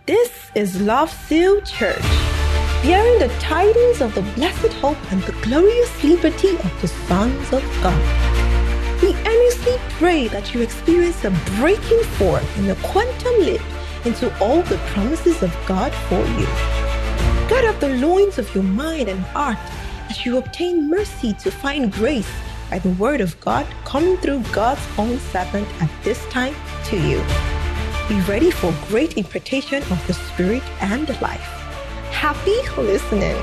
This is Love Seal Church, bearing the tidings of the blessed hope and the glorious liberty of the sons of God. We earnestly pray that you experience a breaking forth in the quantum leap into all the promises of God for you. Gird up the loins of your mind and heart as you obtain mercy to find grace by the word of God coming through God's own servant at this time to you. Be ready for great impartation of the Spirit and life. Happy listening.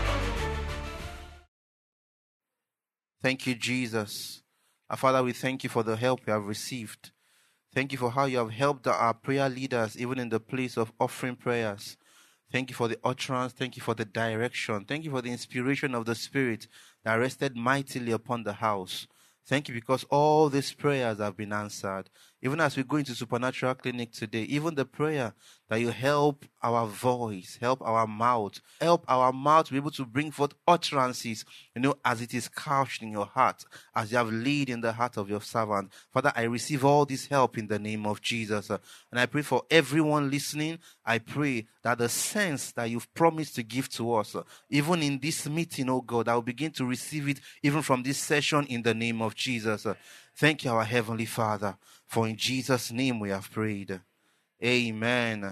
Thank you, Jesus. Our Father, we thank you for the help we have received. Thank you for how you have helped our prayer leaders, even in the place of offering prayers. Thank you for the utterance. Thank you for the direction. Thank you for the inspiration of the Spirit that rested mightily upon the house. Thank you because all these prayers have been answered. Even as we go into Supernatural Clinic today, even the prayer that you help our voice, help our mouth to be able to bring forth utterances, as it is couched in your heart, as you have laid in the heart of your servant. Father, I receive all this help in the name of Jesus. And I pray for everyone listening. I pray that the sense that you've promised to give to us, even in this meeting, oh God, I will begin to receive it even from this session in the name of Jesus. Thank you, our Heavenly Father, for in Jesus' name we have prayed. Amen.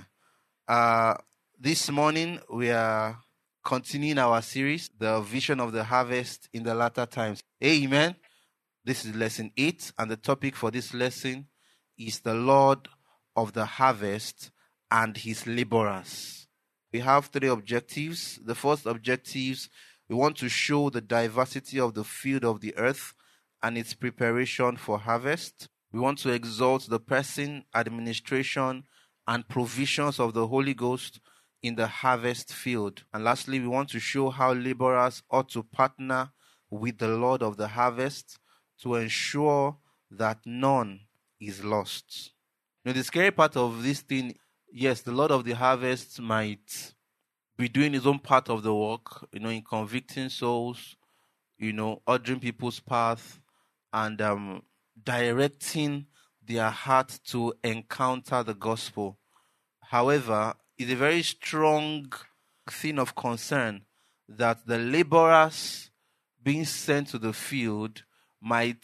This morning we are continuing our series, The Vision of the Harvest in the Latter Times. Amen. This is lesson 8, and the topic for this lesson is the Lord of the Harvest and his laborers. We have 3 objectives. The first objective, we want to show the diversity of the field of the earth and its preparation for harvest. We want to exalt the person, administration, and provisions of the Holy Ghost in the harvest field. And lastly, we want to show how laborers ought to partner with the Lord of the harvest to ensure that none is lost. The scary part of this thing, yes, the Lord of the harvest might be doing his own part of the work, in convicting souls, ordering people's path, and directing their heart to encounter the gospel. However, it's a very strong thing of concern that the laborers being sent to the field might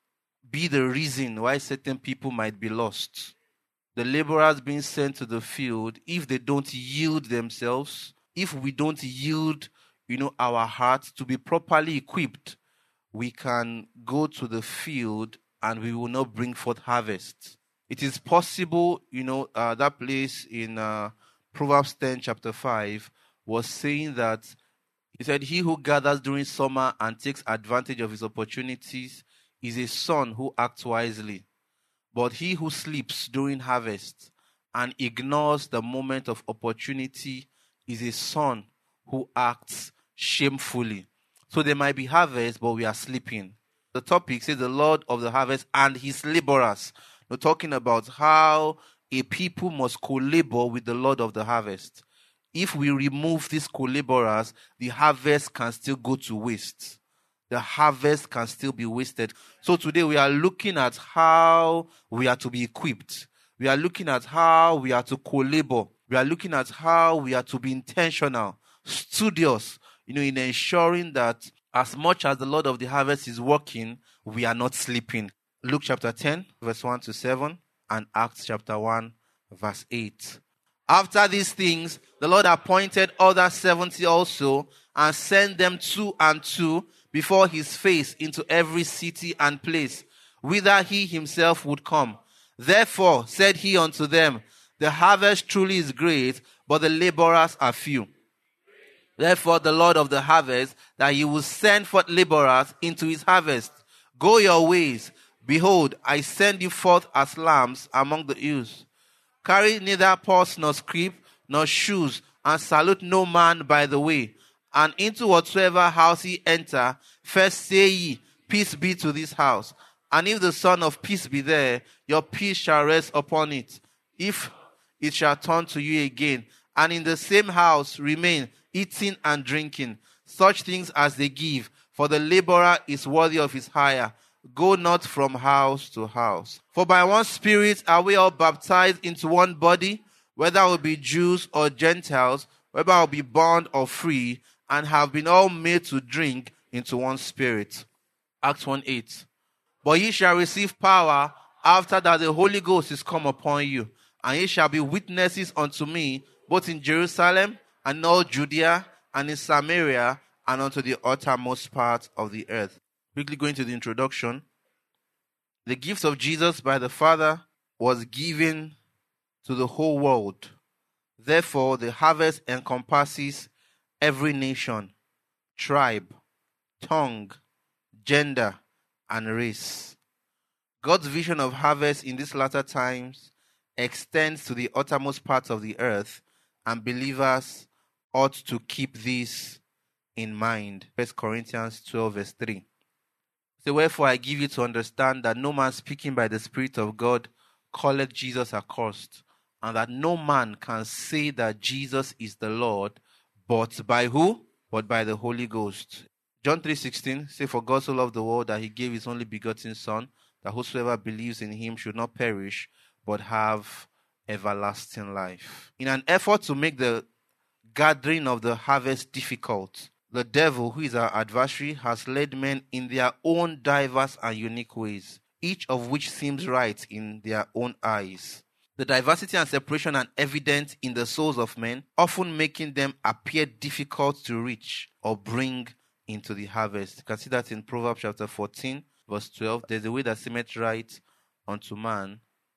be the reason why certain people might be lost. The laborers being sent to the field, if they don't yield themselves, if we don't yield, our hearts to be properly equipped, we can go to the field and we will not bring forth harvest. It is possible, that place in Proverbs 10 chapter 5 was saying that, he said, he who gathers during summer and takes advantage of his opportunities is a son who acts wisely. But he who sleeps during harvest and ignores the moment of opportunity is a son who acts shamefully. So there might be harvest, but we are sleeping. The topic says the Lord of the harvest and his laborers. We're talking about how a people must co-labor with the Lord of the harvest. If we remove these co-laborers, the harvest can still go to waste. The harvest can still be wasted. So today we are looking at how we are to be equipped. We are looking at how we are to co-labor. We are looking at how we are to be intentional, studious, in ensuring that as much as the Lord of the harvest is working, we are not sleeping. Luke chapter 10, verse 1 to 7, and Acts chapter 1, verse 8. After these things, the Lord appointed other 70 also, and sent them 2 and 2 before his face into every city and place, whither he himself would come. Therefore said he unto them, the harvest truly is great, but the laborers are few. Therefore the Lord of the harvest, that he will send forth laborers into his harvest. Go your ways. Behold, I send you forth as lambs among the ewes. Carry neither purse nor scrip nor shoes, and salute no man by the way. And into whatsoever house ye enter, first say ye, peace be to this house. And if the Son of Peace be there, your peace shall rest upon it. If it shall turn to you again, and in the same house remain, eating and drinking, such things as they give, for the laborer is worthy of his hire. Go not from house to house. For by one Spirit are we all baptized into one body, whether it will be Jews or Gentiles, whether it will be bond or free, and have been all made to drink into one spirit. Acts 1:8. But ye shall receive power after that the Holy Ghost is come upon you, and ye shall be witnesses unto me, both in Jerusalem and in all Judea and in Samaria and unto the uttermost part of the earth. Quickly going to the introduction. The gift of Jesus by the Father was given to the whole world. Therefore, the harvest encompasses every nation, tribe, tongue, gender, and race. God's vision of harvest in these latter times extends to the uttermost parts of the earth, and believers ought to keep this in mind. 1 Corinthians 12 verse 3. So wherefore I give you to understand that no man speaking by the Spirit of God calleth Jesus accursed, and that no man can say that Jesus is the Lord, but by who? But by the Holy Ghost. John 3:16 say, for God so loved the world that he gave his only begotten Son, that whosoever believes in him should not perish, but have everlasting life. In an effort to make the gathering of the harvest difficult, the devil, who is our adversary, has led men in their own diverse and unique ways, each of which seems right in their own eyes. The diversity and separation are evident in the souls of men, often making them appear difficult to reach or bring into the harvest. You can see that in Proverbs chapter 14, verse 12. There's a way that seemeth right unto man,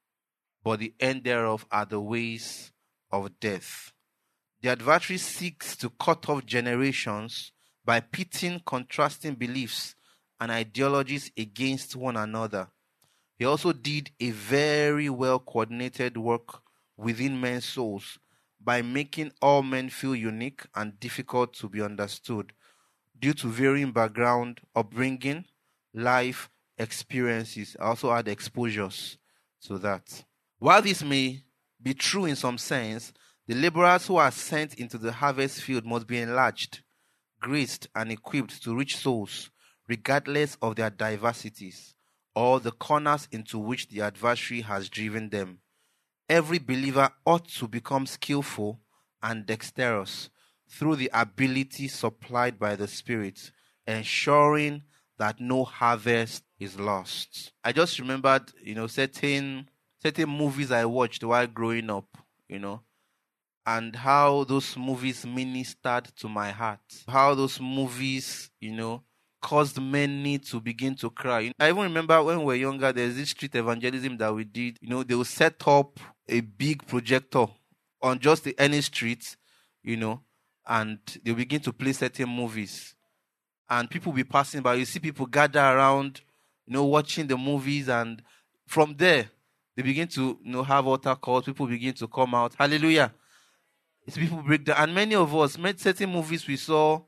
but the end thereof are the ways of death. The adversary seeks to cut off generations by pitting contrasting beliefs and ideologies against one another. He also did a very well coordinated work within men's souls by making all men feel unique and difficult to be understood due to varying background, upbringing, life experiences. I also add exposures to that. While this may be true in some sense, the laborers who are sent into the harvest field must be enlarged, graced, and equipped to reach souls, regardless of their diversities or the corners into which the adversary has driven them. Every believer ought to become skillful and dexterous through the ability supplied by the Spirit, ensuring that no harvest is lost. I just remembered, certain movies I watched while growing up, and how those movies ministered to my heart. How those movies, caused many to begin to cry. I even remember when we were younger, there's this street evangelism that we did. They would set up a big projector on just any street, and they begin to play certain movies. And people will be passing by. You see people gather around, watching the movies, and from there, they begin to, have altar calls. People begin to come out. Hallelujah. It's people break down. And many of us, certain movies we saw,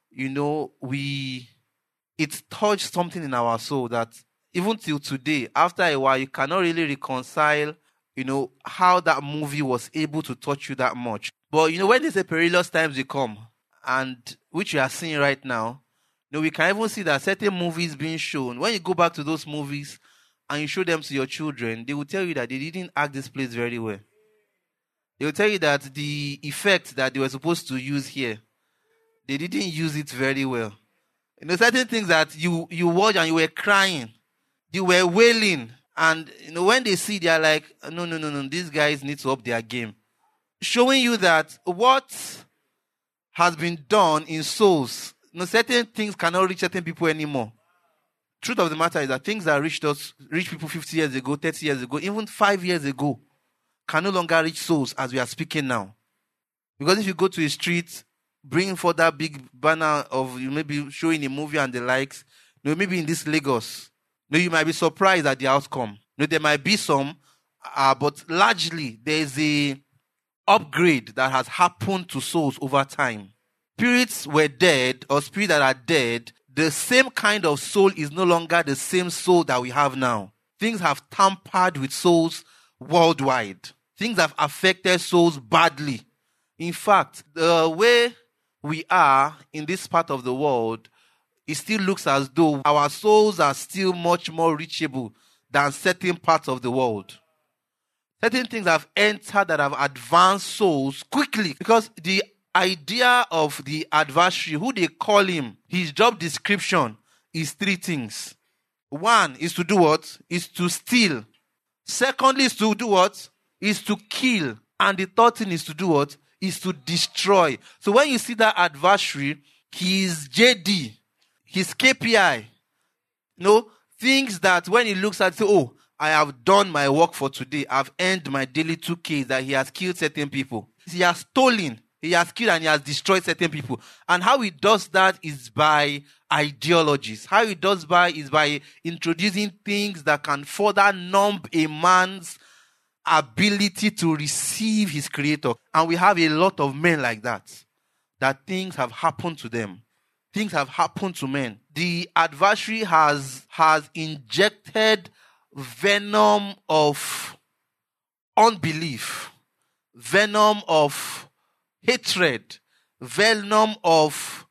it touched something in our soul that even till today, after a while, you cannot really reconcile, how that movie was able to touch you that much. But, when there's a perilous times will come, and which we are seeing right now, we can even see that certain movies being shown. When you go back to those movies and you show them to your children, they will tell you that they didn't act this place very well. They will tell you that the effect that they were supposed to use here, they didn't use it very well. Certain things that you watch and you were crying, you were wailing, and when they see, they are like, no, these guys need to up their game. Showing you that what has been done in souls, certain things cannot reach certain people anymore. Truth of the matter is that things that reached people 50 years ago, 30 years ago, even 5 years ago, can no longer reach souls as we are speaking now. Because if you go to a street, bring for that big banner of maybe showing a movie and the likes, maybe in this Lagos, you might be surprised at the outcome. There might be some, but largely there is a upgrade that has happened to souls over time. Spirits were dead, or spirits that are dead, the same kind of soul is no longer the same soul that we have now. Things have tampered with souls worldwide. Things have affected souls badly. In fact, the way we are in this part of the world, it still looks as though our souls are still much more reachable than certain parts of the world. Certain things have entered that have advanced souls quickly. Because the idea of the adversary, who they call him, his job description is three things. One is to do what? Is to steal. Secondly is to do what? Is to kill. And the third thing is to do what? Is to destroy. So when you see that adversary, his JD, his KPI, things that when he looks at, say, oh, I have done my work for today. I've earned my daily 2K, that he has killed certain people. He has stolen, he has killed, and he has destroyed certain people. And how he does that is by ideologies. How he does is by introducing things that can further numb a man's ability to receive his creator. And we have a lot of men like that things have happened to them. Things have happened to men. The adversary has injected venom of unbelief, venom of hatred, venom of,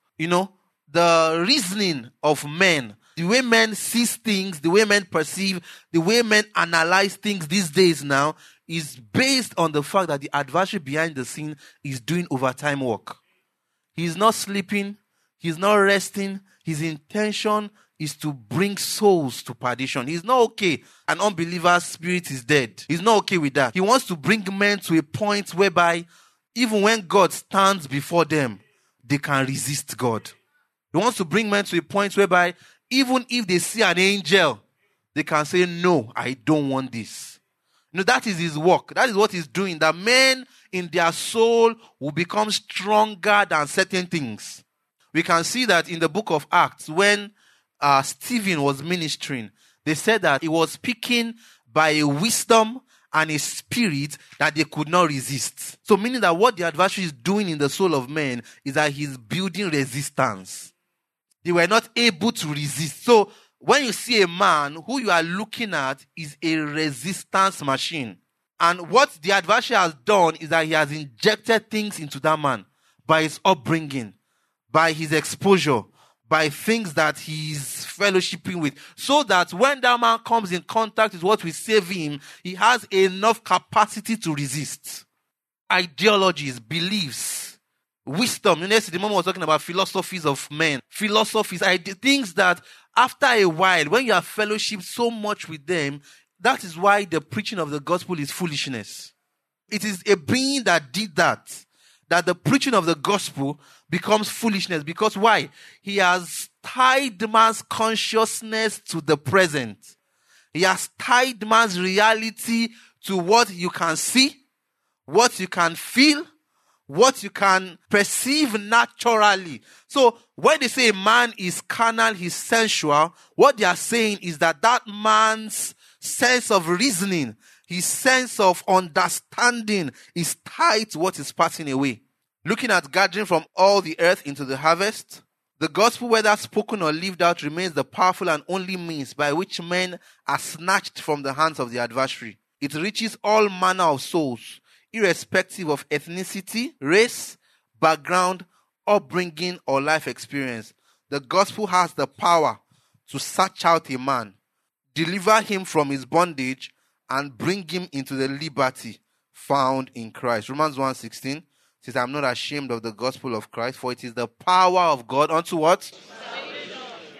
the reasoning of men. The way men see things, the way men perceive, the way men analyze things these days now is based on the fact that the adversary behind the scene is doing overtime work. He's not sleeping. He's not resting. His intention is to bring souls to perdition. He's not okay. An unbeliever's spirit is dead. He's not okay with that. He wants to bring men to a point whereby even when God stands before them, they can resist God. He wants to bring men to a point whereby even if they see an angel, they can say, no, I don't want this. That is his work. That is what he's doing. That men in their soul will become stronger than certain things. We can see that in the book of Acts, when Stephen was ministering, they said that he was speaking by a wisdom and a spirit that they could not resist. So meaning that what the adversary is doing in the soul of men is that he's building resistance. They were not able to resist. So when you see a man who you are looking at is a resistance machine. And what the adversary has done is that he has injected things into that man by his upbringing, by his exposure, by things that he's fellowshipping with, so that when that man comes in contact with what will save him, he has enough capacity to resist. Ideologies, beliefs, wisdom. The moment was talking about philosophies of men, philosophies, things that after a while, when you have fellowship so much with them, that is why the preaching of the gospel is foolishness. It is a being that did that the preaching of the gospel becomes foolishness. Because why? He has tied man's consciousness to the present. He has tied man's reality to what you can see, what you can feel, what you can perceive naturally. So when they say a man is carnal, he's sensual, what they are saying is that man's sense of reasoning, his sense of understanding is tied to what is passing away. Looking at gathering from all the earth into the harvest, the gospel, whether spoken or lived out, remains the powerful and only means by which men are snatched from the hands of the adversary. It reaches all manner of souls, irrespective of ethnicity, race, background, upbringing, or life experience. The gospel has the power to search out a man, deliver him from his bondage, and bring him into the liberty found in Christ. Romans 1:16 says, I'm not ashamed of the gospel of Christ, for it is the power of God unto what? Salvation.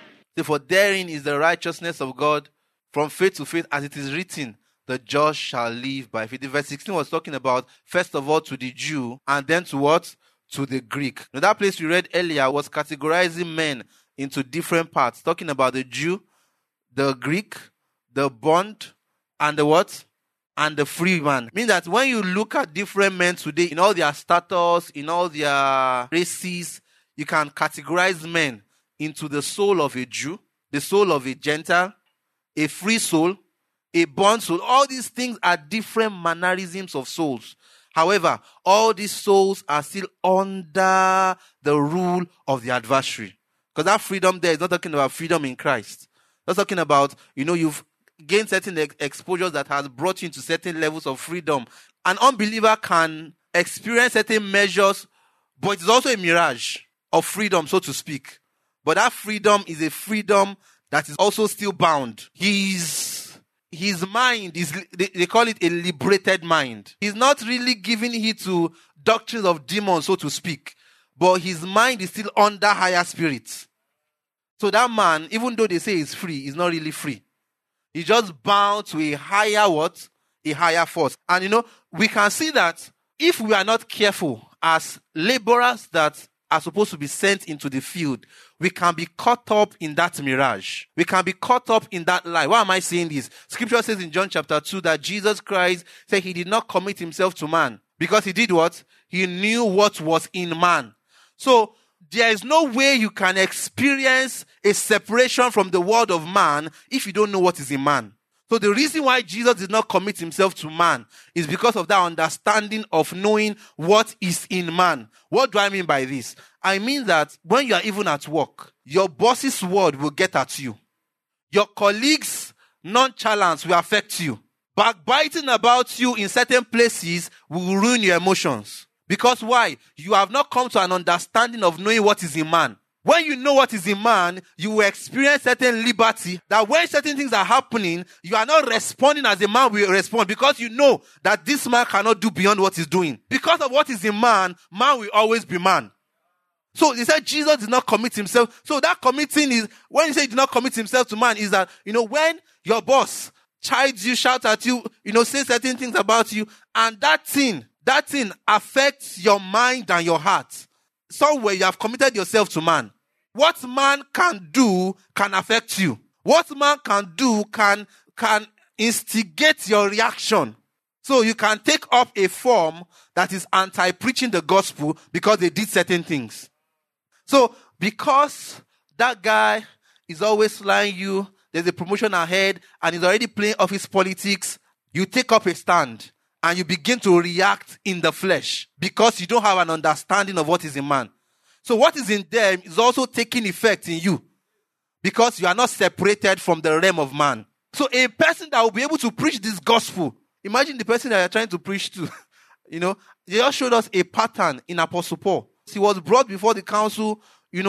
For therein is the righteousness of God from faith to faith, as it is written, the just shall live by faith. Verse 16 was talking about, first of all, to the Jew, and then to what? To the Greek. Now, that place we read earlier was categorizing men into different parts, talking about the Jew, the Greek, the bond, and the what? And the free man. Meaning that when you look at different men today, in all their status, in all their races, you can categorize men into the soul of a Jew, the soul of a Gentile, a free soul, a bond soul. All these things are different mannerisms of souls. However, all these souls are still under the rule of the adversary. Because that freedom there is not talking about freedom in Christ. It's talking about, you've gained certain exposures that has brought you into certain levels of freedom. An unbeliever can experience certain measures, but it's also a mirage of freedom, so to speak. But that freedom is a freedom that is also still bound. He's his mind is, they call it a liberated mind. He's not really giving heed to doctrines of demons, so to speak, but his mind is still under higher spirits. So that man, even though they say he's free, he's not really free. He's just bound to a higher what? A higher force. And we can see that if we are not careful as laborers that are supposed to be sent into the field, we can be caught up in that mirage. We can be caught up in that lie. Why am I saying this? Scripture says in John chapter 2 that Jesus Christ said he did not commit himself to man because he did what? He knew what was in man. So there is no way you can experience a separation from the world of man if you don't know what is in man. So the reason why Jesus did not commit himself to man is because of that understanding of knowing what is in man. What do I mean by this? I mean that when you are even at work, your boss's word will get at you. Your colleagues' nonchalance will affect you. Backbiting about you in certain places will ruin your emotions. Because why? You have not come to an understanding of knowing what is in man. When you know what is in man, you will experience certain liberty that when certain things are happening, you are not responding as a man will respond because you know that this man cannot do beyond what he's doing. Because of what is in man, man will always be man. So he said Jesus did not commit himself. So that committing is, when he said he did not commit himself to man, is that, when your boss chides you, shouts at you, says certain things about you, and that thing affects your mind and your heart. Somewhere you have committed yourself to man. What man can do can affect you. What man can do can instigate your reaction. So you can take up a form that is anti-preaching the gospel because they did certain things. So because that guy is always lying you, there's a promotion ahead, and he's already playing office politics, you take up a stand. And you begin to react in the flesh because you don't have an understanding of what is in man. So what is in them is also taking effect in you because you are not separated from the realm of man. So a person that will be able to preach this gospel, imagine the person that you're trying to preach to. They just showed us a pattern in Apostle Paul. He was brought before the council,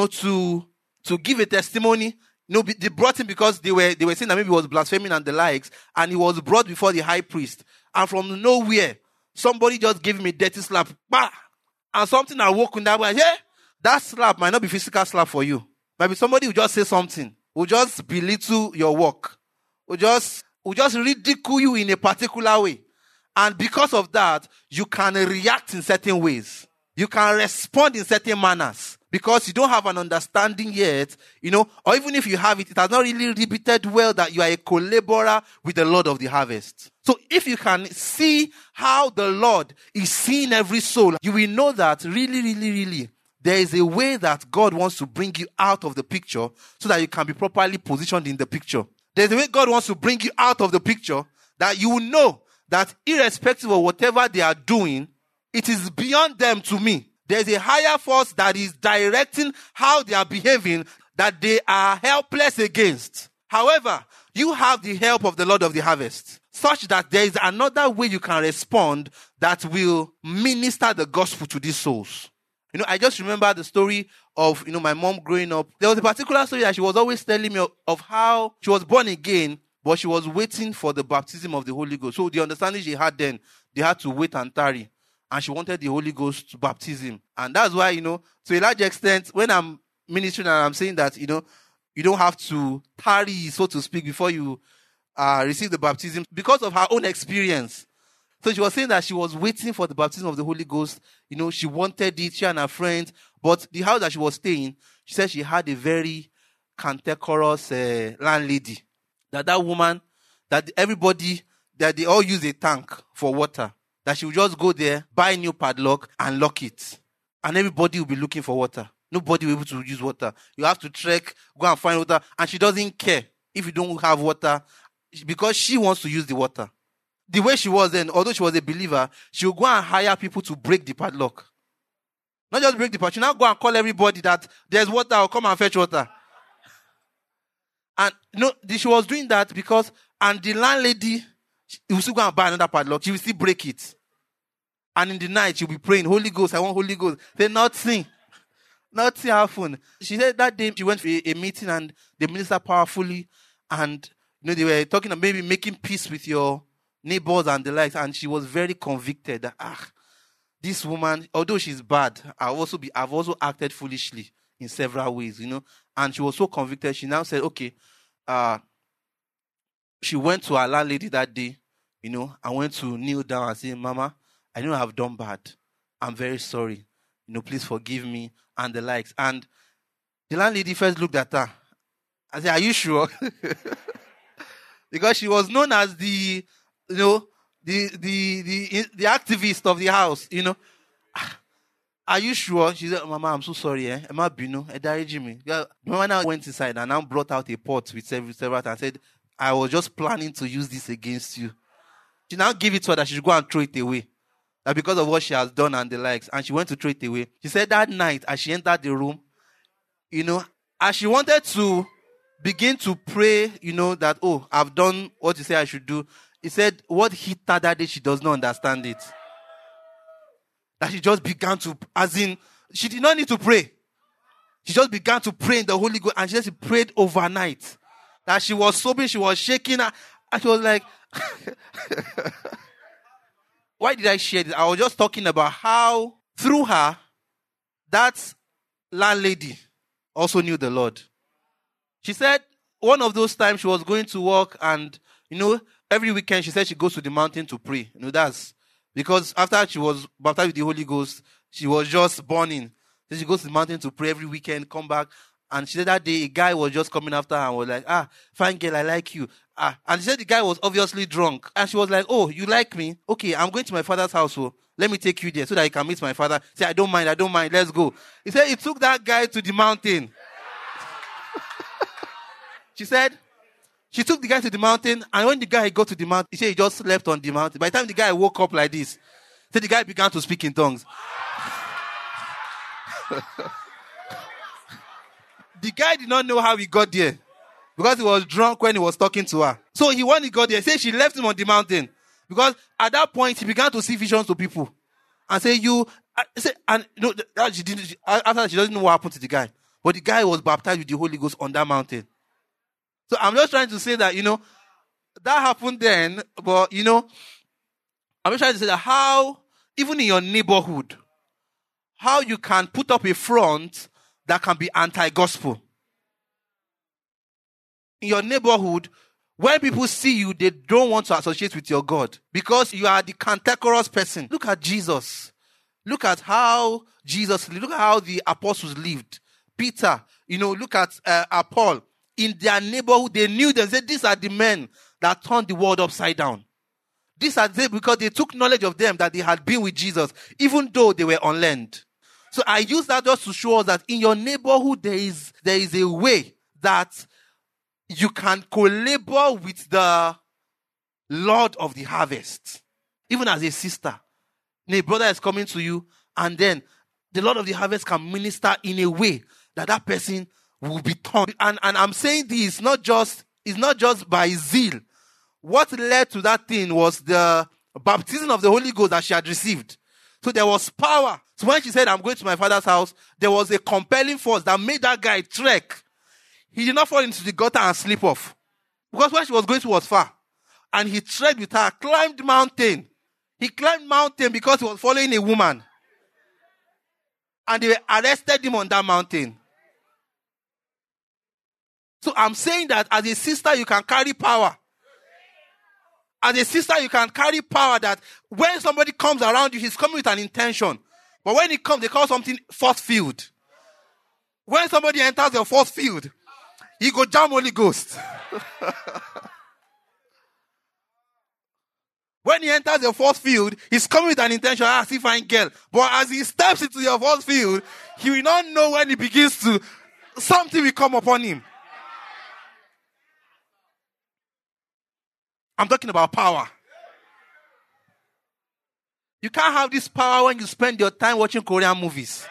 to give a testimony. They brought him because they were saying that maybe he was blaspheming and the likes, and he was brought before the high priest. And from nowhere, somebody just gave him a dirty slap. Bah! And something awoke in that way. Yeah, that slap might not be physical slap for you. Maybe somebody will just say something. Will just belittle your work. Will just ridicule you in a particular way. And because of that, you can react in certain ways. You can respond in certain manners. Because you don't have an understanding yet, or even if you have it, it has not really repeated well that you are a collaborator with the Lord of the harvest. So if you can see how the Lord is seeing every soul, you will know that really, really, really, there is a way that God wants to bring you out of the picture so that you can be properly positioned in the picture. There's a way God wants to bring you out of the picture that you will know that irrespective of whatever they are doing, it is beyond them to me. There's a higher force that is directing how they are behaving that they are helpless against. However, you have the help of the Lord of the harvest, such that there is another way you can respond that will minister the gospel to these souls. I just remember the story of, my mom growing up. There was a particular story that she was always telling me of how she was born again, but she was waiting for the baptism of the Holy Ghost. So the understanding she had then, they had to wait and tarry. And she wanted the Holy Ghost to baptism. And that's why, to a large extent, when I'm ministering and I'm saying that, you don't have to tarry, so to speak, before you receive the baptism, because of her own experience. So she was saying that she was waiting for the baptism of the Holy Ghost. She wanted it, she and her friends. But the house that she was staying, she said she had a very cantankerous landlady. That woman, that everybody, that they all use a tank for water. That she will just go there, buy a new padlock, and lock it. And everybody will be looking for water. Nobody will be able to use water. You have to trek, go and find water. And she doesn't care if you don't have water because she wants to use the water. The way she was then, although she was a believer, she will go and hire people to break the padlock. Not just break the padlock. She now go and call everybody that there's water, or come and fetch water. And she was doing that because, and the landlady, she will still go and buy another padlock. She will still break it. And in the night, she'll be praying, Holy Ghost, I want Holy Ghost. Say, nothing happened. She said that day she went for a meeting and they ministered powerfully. And, they were talking about maybe making peace with your neighbors and the likes, and she was very convicted that, this woman, although she's bad, I've also acted foolishly in several ways, and she was so convicted. She now said, okay, she went to her landlady that day, and went to kneel down and say, Mama, I know I've done bad. I'm very sorry. Please forgive me and the likes. And the landlady first looked at her and said, are you sure? Because she was known as the activist of the house, Are you sure? She said, Mama, I'm so sorry. Emma Bino, Mama now went inside and now brought out a pot with several and said, I was just planning to use this against you. She now gave it to her that she should go and throw it away. That because of what she has done and the likes. And she went to throw it away. She said that night, as she entered the room, as she wanted to begin to pray, that, I've done what you say I should do. He said, what hit her that day, she does not understand it. That she just began to, she did not need to pray. She just began to pray in the Holy Ghost, and she just prayed overnight. That she was sobbing, she was shaking, and she was like, why did I share this? I was just talking about how, through her, that landlady also knew the Lord. She said one of those times she was going to work, and, every weekend she said she goes to the mountain to pray. That's because after she was baptized with the Holy Ghost, she was just burning. So she goes to the mountain to pray every weekend, come back. And she said that day a guy was just coming after her and was like, fine girl, I like you. And she said the guy was obviously drunk. And she was like, oh, you like me? Okay, I'm going to my father's house, so let me take you there so that you can meet my father. Say, I don't mind, let's go. He said he took that guy to the mountain. She said, she took the guy to the mountain, and when the guy got to the mountain, he said he just slept on the mountain. By the time the guy woke up like this, the guy began to speak in tongues. The guy did not know how he got there because he was drunk when he was talking to her. So when he got there, say she left him on the mountain because at that point he began to see visions to people and say after she doesn't know what happened to the guy, but the guy was baptized with the Holy Ghost on that mountain. So I'm just trying to say that that happened then, but I'm just trying to say that how even in your neighborhood, how you can put up a front that can be anti-gospel. In your neighborhood, when people see you, they don't want to associate with your God because you are the cantankerous person. Look at Jesus. Look at how Jesus lived. Look at how the apostles lived. Peter, look at Paul. In their neighborhood, they knew them. They said, these are the men that turned the world upside down. These are they because they took knowledge of them that they had been with Jesus, even though they were unlearned. So I use that just to show us that in your neighborhood, there is a way that you can co-labor with the Lord of the harvest. Even as a sister, a brother is coming to you, and then the Lord of the harvest can minister in a way that person will be turned. And I'm saying this it's not just by zeal. What led to that thing was the baptism of the Holy Ghost that she had received. So there was power. So when she said, I'm going to my father's house, there was a compelling force that made that guy trek. He did not fall into the gutter and slip off. Because where she was going to was far. And he trekked with her, climbed mountain. He climbed mountain because he was following a woman. And they arrested him on that mountain. So I'm saying that as a sister, you can carry power. As a sister, you can carry power that when somebody comes around you, he's coming with an intention. But when he comes, they call something force field. When somebody enters your force field, he go jam Holy Ghost. When he enters your force field, he's coming with an intention, see fine girl. But as he steps into your force field, he will not know when he begins to, something will come upon him. I'm talking about power. You can't have this power when you spend your time watching Korean movies.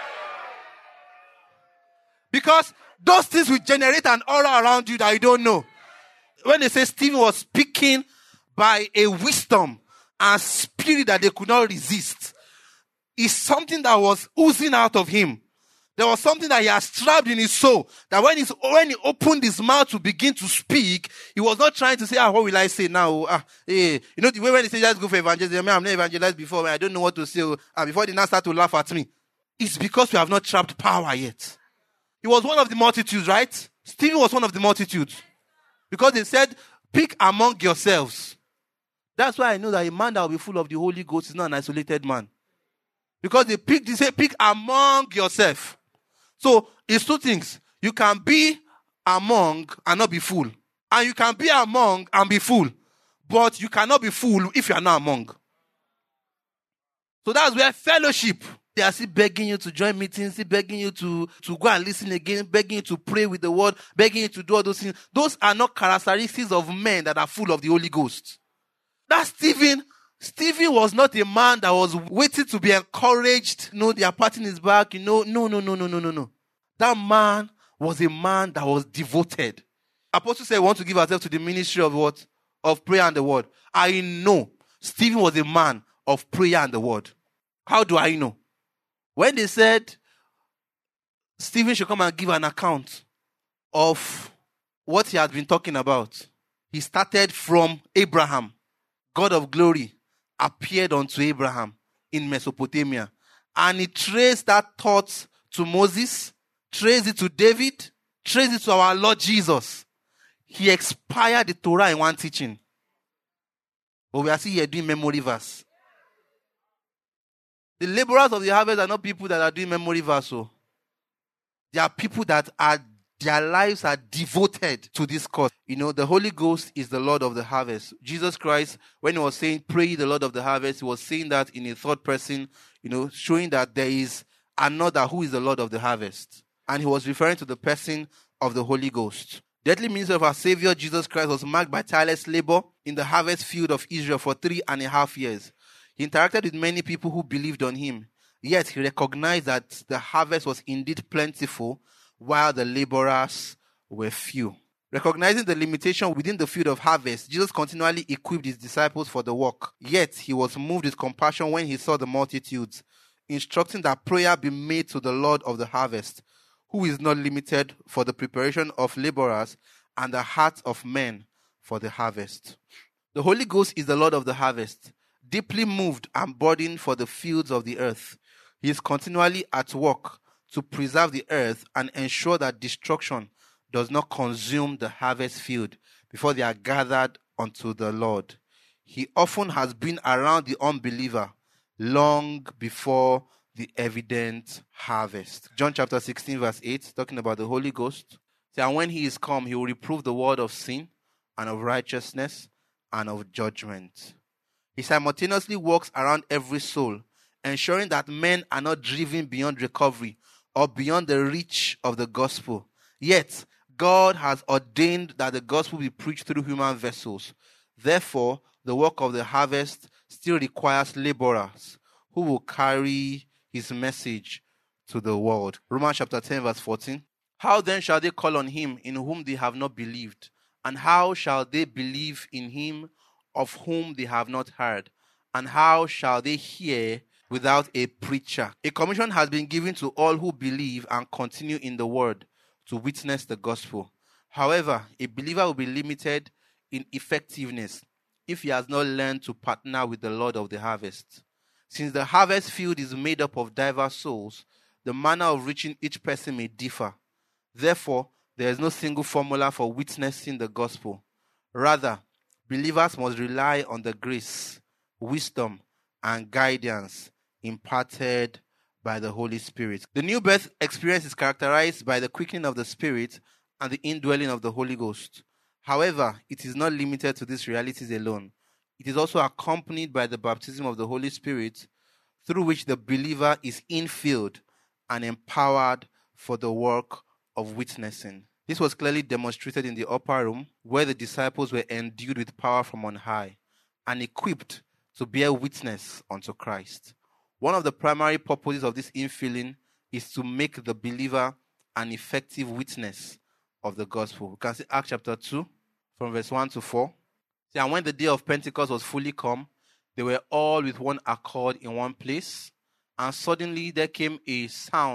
Because those things will generate an aura around you that you don't know. When they say Stephen was speaking by a wisdom and spirit that they could not resist, it's something that was oozing out of him There was something that he has trapped in his soul. That when he opened his mouth to begin to speak, he was not trying to say, what will I say now? You know, the way when he said, let's go for evangelism, I'm not evangelized before, I don't know what to say. Before they now start to laugh at me. It's because we have not trapped power yet. He was one of the multitudes, right? Stephen was one of the multitudes. Because they said, pick among yourselves. That's why I know that a man that will be full of the Holy Ghost is not an isolated man. Because they say, pick among yourself. So, it's two things. You can be among and not be full. And you can be among and be full. But you cannot be full if you are not among. So that's where fellowship. They are still begging you to join meetings, still begging you to go and listen again, begging you to pray with the word, begging you to do all those things. Those are not characteristics of men that are full of the Holy Ghost. That's Stephen. Stephen was not a man that was waiting to be encouraged. No, they are patting his back. No. That man was a man that was devoted. Apostle said, we want to give ourselves to the ministry of what? Of prayer and the word. I know Stephen was a man of prayer and the word. How do I know? When they said Stephen should come and give an account of what he had been talking about, he started from Abraham. God of glory appeared unto Abraham in Mesopotamia. And he traced that thought to Moses, traced it to David, traced it to our Lord Jesus. He expired the Torah in one teaching. But we are still here doing memory verse. The laborers of the harvest are not people that are doing memory verse. So they are people that their lives are devoted to this cause. You know, the Holy Ghost is the Lord of the harvest. Jesus Christ, when he was saying, pray the Lord of the harvest, he was saying that in a third person, you know, showing that there is another who is the Lord of the harvest. And he was referring to the person of the Holy Ghost. The earthly ministry of our Savior, Jesus Christ, was marked by tireless labor in the harvest field of Israel for 3.5 years. He interacted with many people who believed on him. Yet he recognized that the harvest was indeed plentiful, while the laborers were few. Recognizing the limitation within the field of harvest, Jesus continually equipped his disciples for the work. Yet he was moved with compassion when he saw the multitudes, instructing that prayer be made to the Lord of the harvest, who is not limited for the preparation of laborers and the hearts of men for the harvest. The Holy Ghost is the Lord of the harvest, deeply moved and burdened for the fields of the earth. He is continually at work to preserve the earth and ensure that destruction does not consume the harvest field before they are gathered unto the Lord. He often has been around the unbeliever long before the evident harvest. John chapter 16 verse 8, talking about the Holy Ghost. And when he is come, he will reprove the world of sin and of righteousness and of judgment. He simultaneously walks around every soul, ensuring that men are not driven beyond recovery or beyond the reach of the gospel. Yet, God has ordained that the gospel be preached through human vessels. Therefore, the work of the harvest still requires laborers who will carry his message to the world. Romans chapter 10 verse 14. How then shall they call on him in whom they have not believed? And how shall they believe in him of whom they have not heard? And how shall they hear without a preacher? A commission has been given to all who believe and continue in the word to witness the gospel. However, a believer will be limited in effectiveness if he has not learned to partner with the Lord of the harvest. Since the harvest field is made up of diverse souls, the manner of reaching each person may differ. Therefore, there is no single formula for witnessing the gospel. Rather, believers must rely on the grace, wisdom, and guidance imparted by the Holy Spirit. The new birth experience is characterized by the quickening of the Spirit and the indwelling of the Holy Ghost. However, it is not limited to these realities alone. It is also accompanied by the baptism of the Holy Spirit, through which the believer is infilled and empowered for the work of witnessing. This was clearly demonstrated in the upper room, where the disciples were endued with power from on high and equipped to bear witness unto Christ. One of the primary purposes of this infilling is to make the believer an effective witness of the gospel. We can see Acts chapter 2 from verse 1 to 4. And when the day of Pentecost was fully come, they were all with one accord in one place. And suddenly there came a sound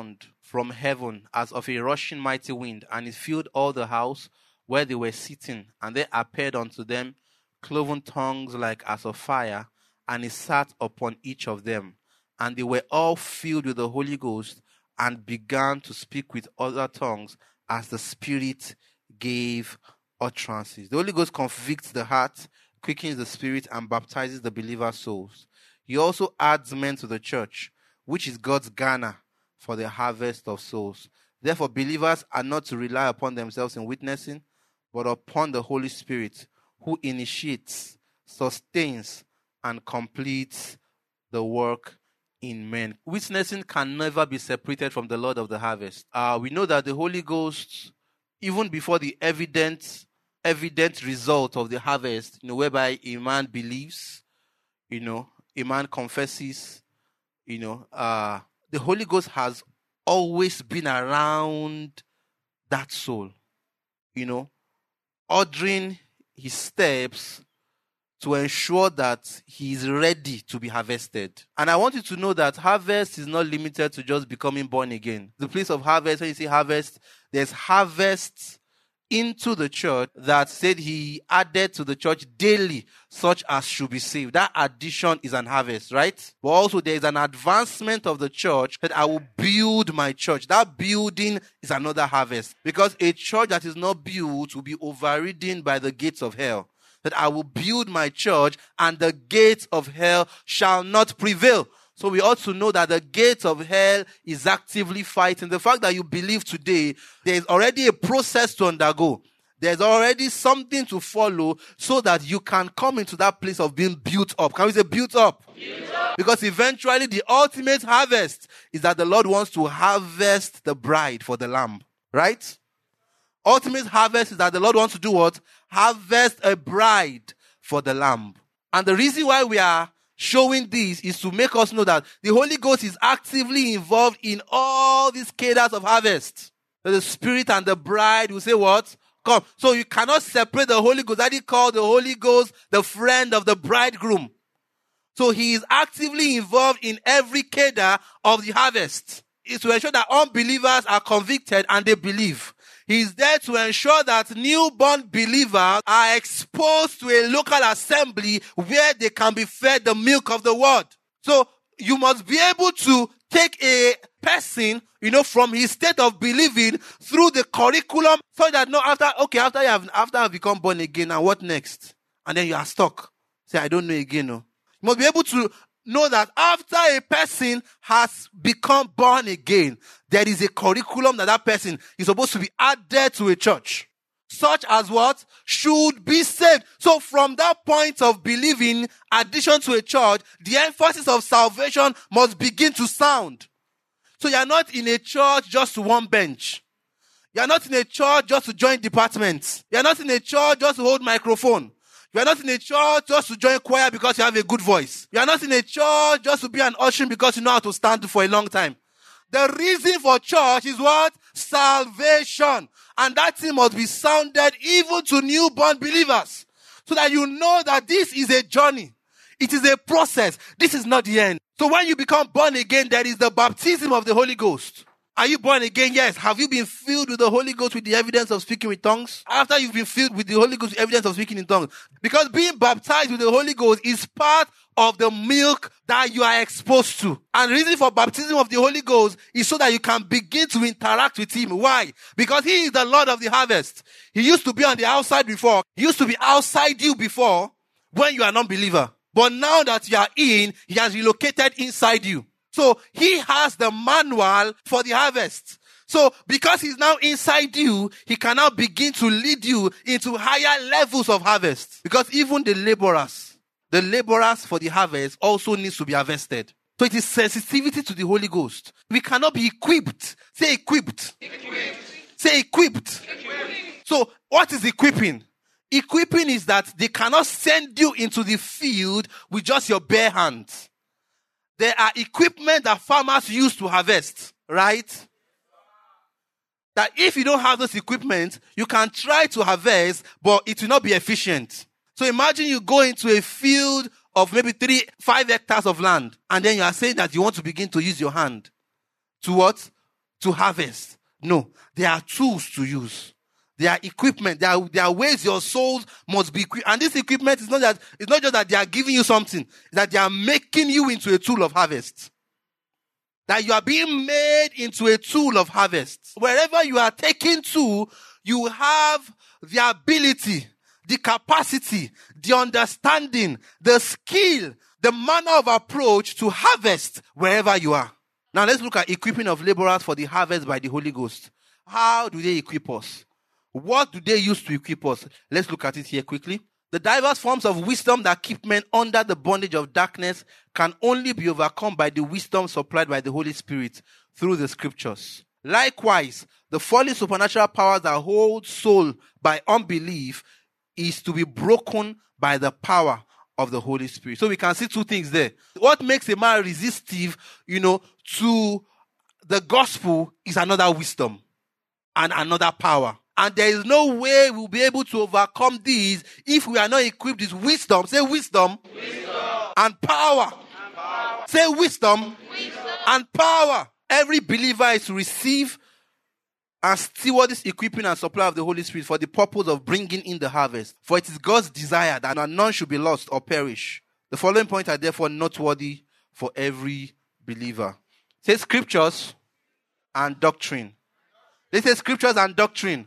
from heaven as of a rushing mighty wind, and it filled all the house where they were sitting. And there appeared unto them cloven tongues like as of fire, and it sat upon each of them. And they were all filled with the Holy Ghost, and began to speak with other tongues as the Spirit gave utterances. The Holy Ghost convicts the heart, quickens the spirit, and baptizes the believer's souls. He also adds men to the church, which is God's garner for the harvest of souls. Therefore, believers are not to rely upon themselves in witnessing, but upon the Holy Spirit, who initiates, sustains, and completes the work in men. Witnessing can never be separated from the Lord of the harvest. We know that the Holy Ghost, even before the evident result of the harvest, whereby a man believes, a man confesses, the Holy Ghost has always been around that soul, ordering his steps to ensure that he is ready to be harvested. And I want you to know that harvest is not limited to just becoming born again. The place of harvest, when you say harvest, there's harvest into the church that said he added to the church daily such as should be saved. That addition is an harvest, right? But also there is an advancement of the church that I will build my church. That building is another harvest. Because a church that is not built will be overridden by the gates of hell. That I will build my church and the gates of hell shall not prevail. So we ought to know that the gates of hell is actively fighting. The fact that you believe today, there is already a process to undergo. There's already something to follow so that you can come into that place of being built up. Can we say built up? Built up. Because eventually the ultimate harvest is that the Lord wants to harvest the bride for the lamb. Right? Ultimate harvest is that the Lord wants to do what? Harvest a bride for the lamb. And the reason why we are showing this is to make us know that the Holy Ghost is actively involved in all these cadres of harvest. The Spirit and the bride will say what? Come. So you cannot separate the Holy Ghost. That is called the Holy Ghost, the friend of the bridegroom. So he is actively involved in every cadre of the harvest. It's to ensure that unbelievers are convicted and they believe. He's there to ensure that newborn believers are exposed to a local assembly where they can be fed the milk of the word. So you must be able to take a person, from his state of believing through the curriculum so that after I've become born again, and what next? And then you are stuck. Say, I don't know again. No. You must be able to know that after a person has become born again, there is a curriculum that person is supposed to be added to a church. Such as what? Should be saved. So from that point of believing, addition to a church, the emphasis of salvation must begin to sound. So you are not in a church just to one bench. You are not in a church just to join departments. You are not in a church just to hold microphone. You are not in a church just to join choir because you have a good voice. You are not in a church just to be an usher because you know how to stand for a long time. The reason for church is what? Salvation. And that thing must be sounded even to newborn believers. So that you know that this is a journey. It is a process. This is not the end. So when you become born again, there is the baptism of the Holy Ghost. Are you born again? Yes. Have you been filled with the Holy Ghost with the evidence of speaking with tongues? After you've been filled with the Holy Ghost with evidence of speaking in tongues. Because being baptized with the Holy Ghost is part of the milk that you are exposed to. And the reason for baptism of the Holy Ghost is so that you can begin to interact with Him. Why? Because He is the Lord of the harvest. He used to be on the outside before. He used to be outside you before when you are not believer. But now that you are in, He has relocated inside you. So He has the manual for the harvest. So because He's now inside you, He can now begin to lead you into higher levels of harvest. Because even the laborers for the harvest also needs to be harvested. So it is sensitivity to the Holy Ghost. We cannot be equipped. Say equipped. Say equipped. So what is equipping? Equipping is that they cannot send you into the field with just your bare hands. There are equipment that farmers use to harvest, right? That if you don't have this equipment, you can try to harvest, but it will not be efficient. So imagine you go into a field of maybe 5 hectares of land, and then you are saying that you want to begin to use your hand to what? to harvest. No, there are tools to use. There are equipment. There are ways your souls must be equipped. And this equipment is it's not just that they are giving you something, it's that they are making you into a tool of harvest. That you are being made into a tool of harvest. Wherever you are taken to, you have the ability, the capacity, the understanding, the skill, the manner of approach to harvest wherever you are. Now let's look at equipping of laborers for the harvest by the Holy Ghost. How do they equip us? What do they use to equip us? Let's look at it here quickly. The diverse forms of wisdom that keep men under the bondage of darkness can only be overcome by the wisdom supplied by the Holy Spirit through the scriptures. Likewise, the fallen supernatural powers that hold soul by unbelief is to be broken by the power of the Holy Spirit. So we can see two things there. What makes a man resistive, to the gospel is another wisdom and another power. And there is no way we'll be able to overcome these if we are not equipped with wisdom. Say wisdom. And power. Say wisdom. And power. Every believer is to receive and steward this equipping and supply of the Holy Spirit for the purpose of bringing in the harvest. For it is God's desire that none should be lost or perish. The following points are therefore noteworthy for every believer. Say scriptures and doctrine. They say scriptures and doctrine.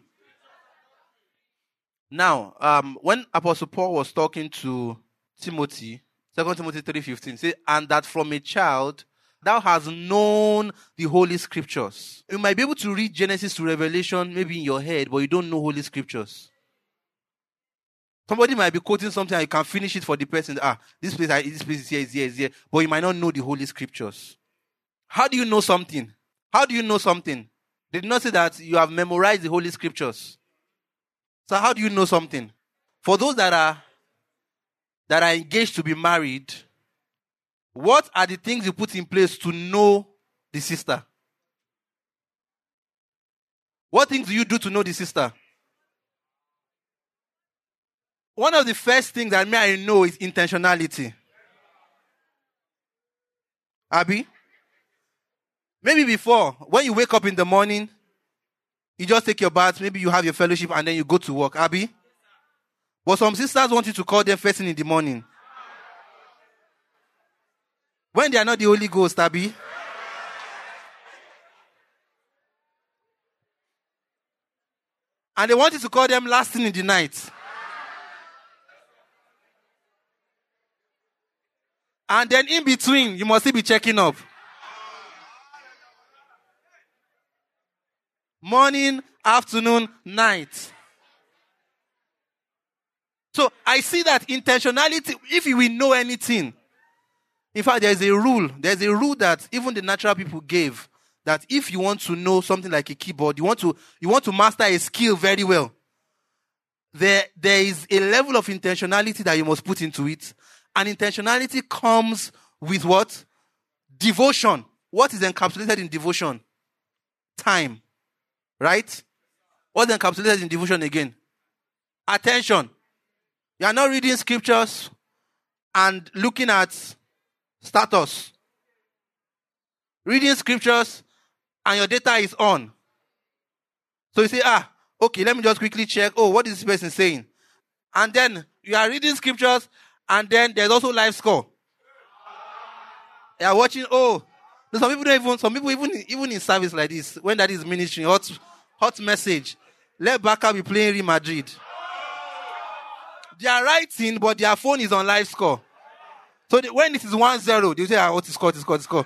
Now, when Apostle Paul was talking to Timothy, 2 Timothy 3:15, say, and that from a child thou hast known the Holy Scriptures. You might be able to read Genesis to Revelation maybe in your head, but you don't know Holy Scriptures. Somebody might be quoting something and you can finish it for the person. This place is here, but you might not know the Holy Scriptures. How do you know something? How do you know something? They did not say that you have memorized the Holy Scriptures. So how do you know something? For those that are engaged to be married, what are the things you put in place to know the sister? What things do you do to know the sister? One of the first things that I know is intentionality. Abby? Maybe before, when you wake up in the morning, you just take your bath, maybe you have your fellowship, and then you go to work. Abby? But some sisters want you to call them first thing in the morning. When they are not the Holy Ghost, Abby? And they want you to call them last thing in the night. And then in between, you must still be checking up. Morning, afternoon, night. So I see that intentionality, if you will know anything. In fact, there's a rule that even the natural people gave, that if you want to know something like a keyboard, you want to master a skill very well, there is a level of intentionality that you must put into it. And intentionality comes with what? Devotion. What is encapsulated in devotion? Time. Right? What's encapsulated in devotion again? Attention. You are not reading scriptures and looking at status. Reading scriptures and your data is on. So you say, okay, let me just quickly check. Oh, what is this person saying? And then you are reading scriptures and then there's also live score. You are watching, some people even in service like this, when that is ministry, hot message, let Barca be playing Real Madrid. They are writing, but their phone is on live score. So when it is 1-0, they say, what is score?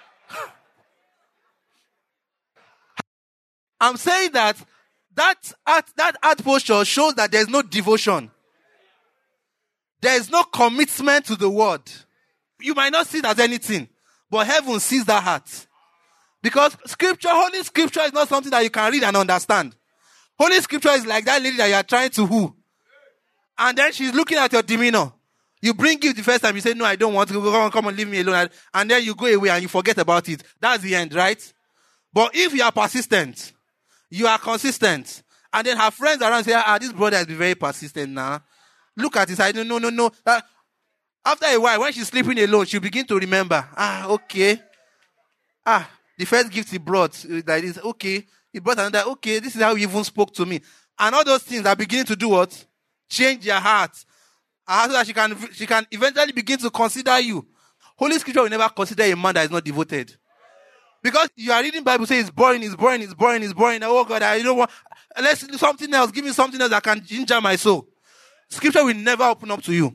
I'm saying that art posture shows that there's no devotion. There is no commitment to the word. You might not see it as anything, but heaven sees that heart. Because Holy Scripture is not something that you can read and understand. Holy Scripture is like that lady that you are trying to woo. And then she's looking at your demeanor. You bring gift the first time, you say, no, I don't want to, come and leave me alone. And then you go away and you forget about it. That's the end, right? But if you are persistent, you are consistent, and then her friends around say, this brother has been very persistent now. Look at this. I don't know. No. After a while, when she's sleeping alone, she'll begin to remember. Okay. The first gift he brought, that is, okay. He brought another, okay, this is how he even spoke to me. And all those things are beginning to do what? Change their heart. So that she can eventually begin to consider you. Holy Scripture will never consider a man that is not devoted. Because you are reading Bible, say it's boring. Oh God, I don't want, let's do something else. Give me something else that can ginger my soul. Scripture will never open up to you.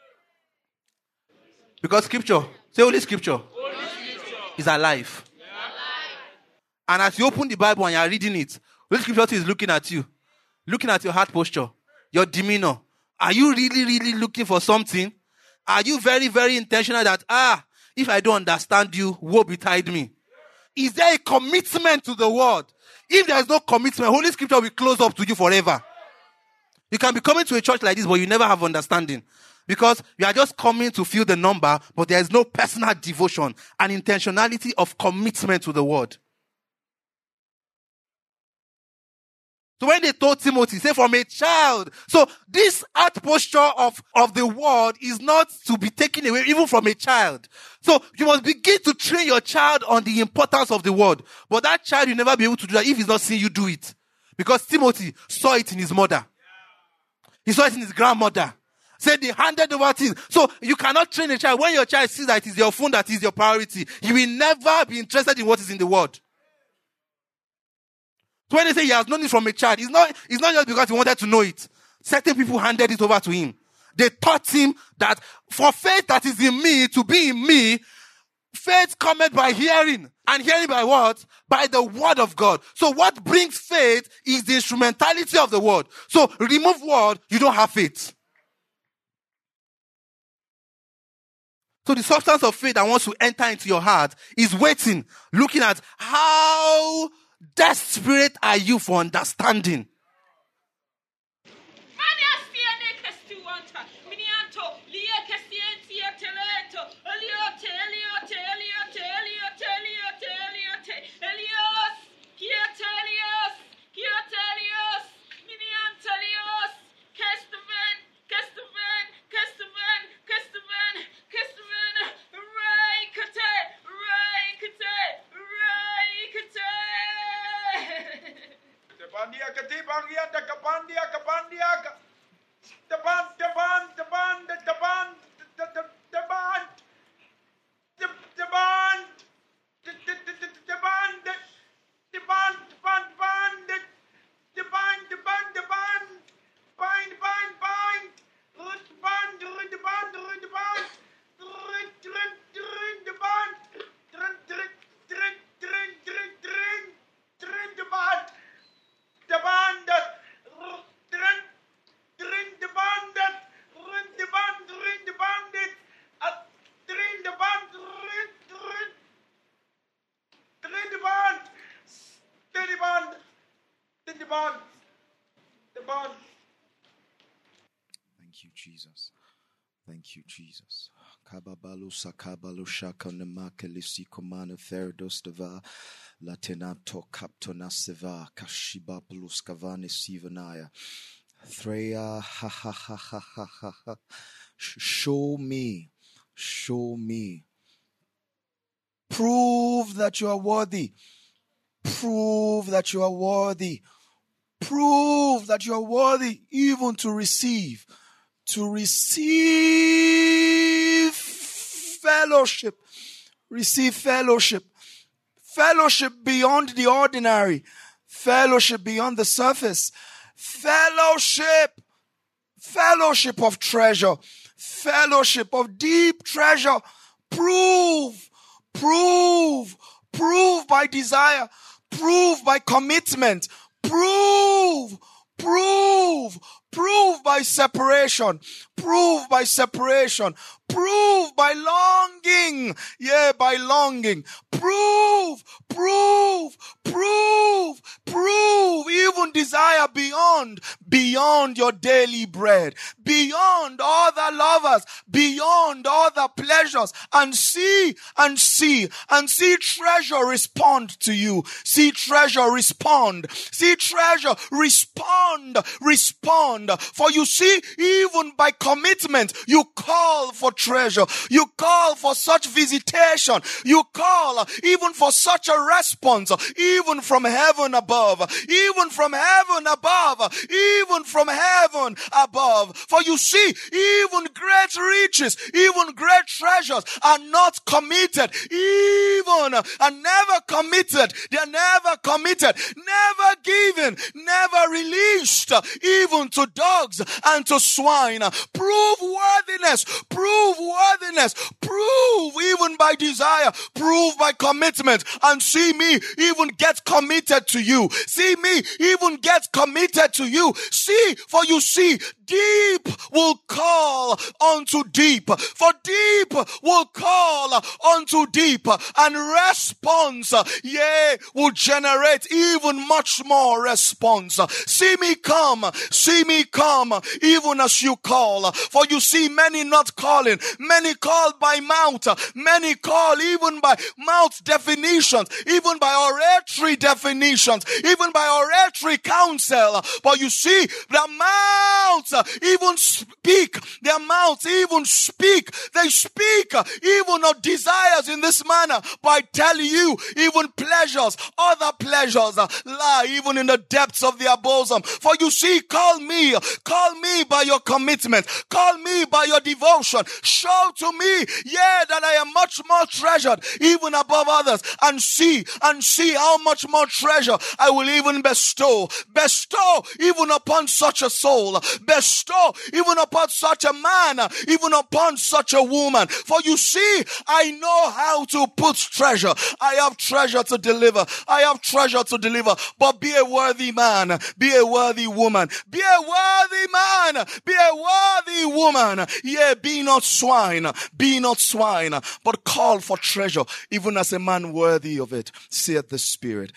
Because Scripture, say Holy Scripture, is alive. And as you open the Bible and you are reading it, Holy Scripture is looking at you. Looking at your heart posture, your demeanor. Are you really looking for something? Are you very, very intentional that, if I don't understand you, woe betide me? Is there a commitment to the word? If there is no commitment, Holy Scripture will close up to you forever. You can be coming to a church like this, but you never have understanding. Because you are just coming to fill the number, but there is no personal devotion and intentionality of commitment to the word. So when they told Timothy, say from a child. So this heart posture of the word is not to be taken away even from a child. So you must begin to train your child on the importance of the word. But that child will never be able to do that if he's not seeing you do it. Because Timothy saw it in his mother. He saw it in his grandmother. Said they handed over things. So you cannot train a child. When your child sees that it is your phone that is your priority, he will never be interested in what is in the word. So when they say he has known it from a child, it's not just because he wanted to know it. Certain people handed it over to him. They taught him that for faith that is in me to be in me, faith cometh by hearing. And hearing by what? By the word of God. So what brings faith is the instrumentality of the word. So remove word, you don't have faith. So the substance of faith that wants to enter into your heart is waiting, looking at how desperate are you for understanding. Thank you, Jesus. Thank you, Jesus. Kababalu sakabalu shaka nemakelisi komana feridostava latenato kaptona seva kashiba pluskavane sivanaya. Threya ha ha ha ha ha ha ha. Show me. Prove that you are worthy. Prove that you are worthy. Prove that you are worthy even to receive. To receive fellowship. Receive fellowship. Fellowship beyond the ordinary. Fellowship beyond the surface. Fellowship. Fellowship of treasure. Fellowship of deep treasure. Prove by desire. Prove by commitment. Prove by separation. Prove by separation. Prove by longing. Yeah, by longing. Prove. Even desire desire beyond your daily bread, beyond other lovers, beyond other pleasures, and see treasure respond to you. See treasure respond. See treasure respond. For you see, even by commitment, you call for treasure. You call for such visitation. You call even for such a response, even from heaven above, even from heaven above, even from heaven above. For you see, even great riches, even great treasures are not committed, even and never committed. They're never committed, never given, never released, even to dogs and to swine. Prove worthiness, prove even by desire, prove by commitment, and see me even get committed to you. See me even get committed to you. See, for you see, deep will call unto deep, for deep will call unto deep, and response, will generate even much more response. See me come, even as you call. For you see, many not calling, many call by mouth, many call even by mouth definitions, even by oratory definitions, even by oratory counsel. But you see, the mouths even speak, their mouths even speak, they speak even of desires in this manner by telling you even pleasures, other pleasures lie even in the depths of their bosom. For you see, call me by your commitment, call me by your devotion, show to me, that I am much more treasured even above others, and see how much more treasure I will even bestow even upon such a soul, bestow even upon such a man, even upon such a woman. For you see, I know how to put treasure. I have treasure to deliver. But be a worthy man, be a worthy woman, be a worthy man, be a worthy woman. Be not swine, but call for treasure, even as a man worthy of it, saith the Spirit.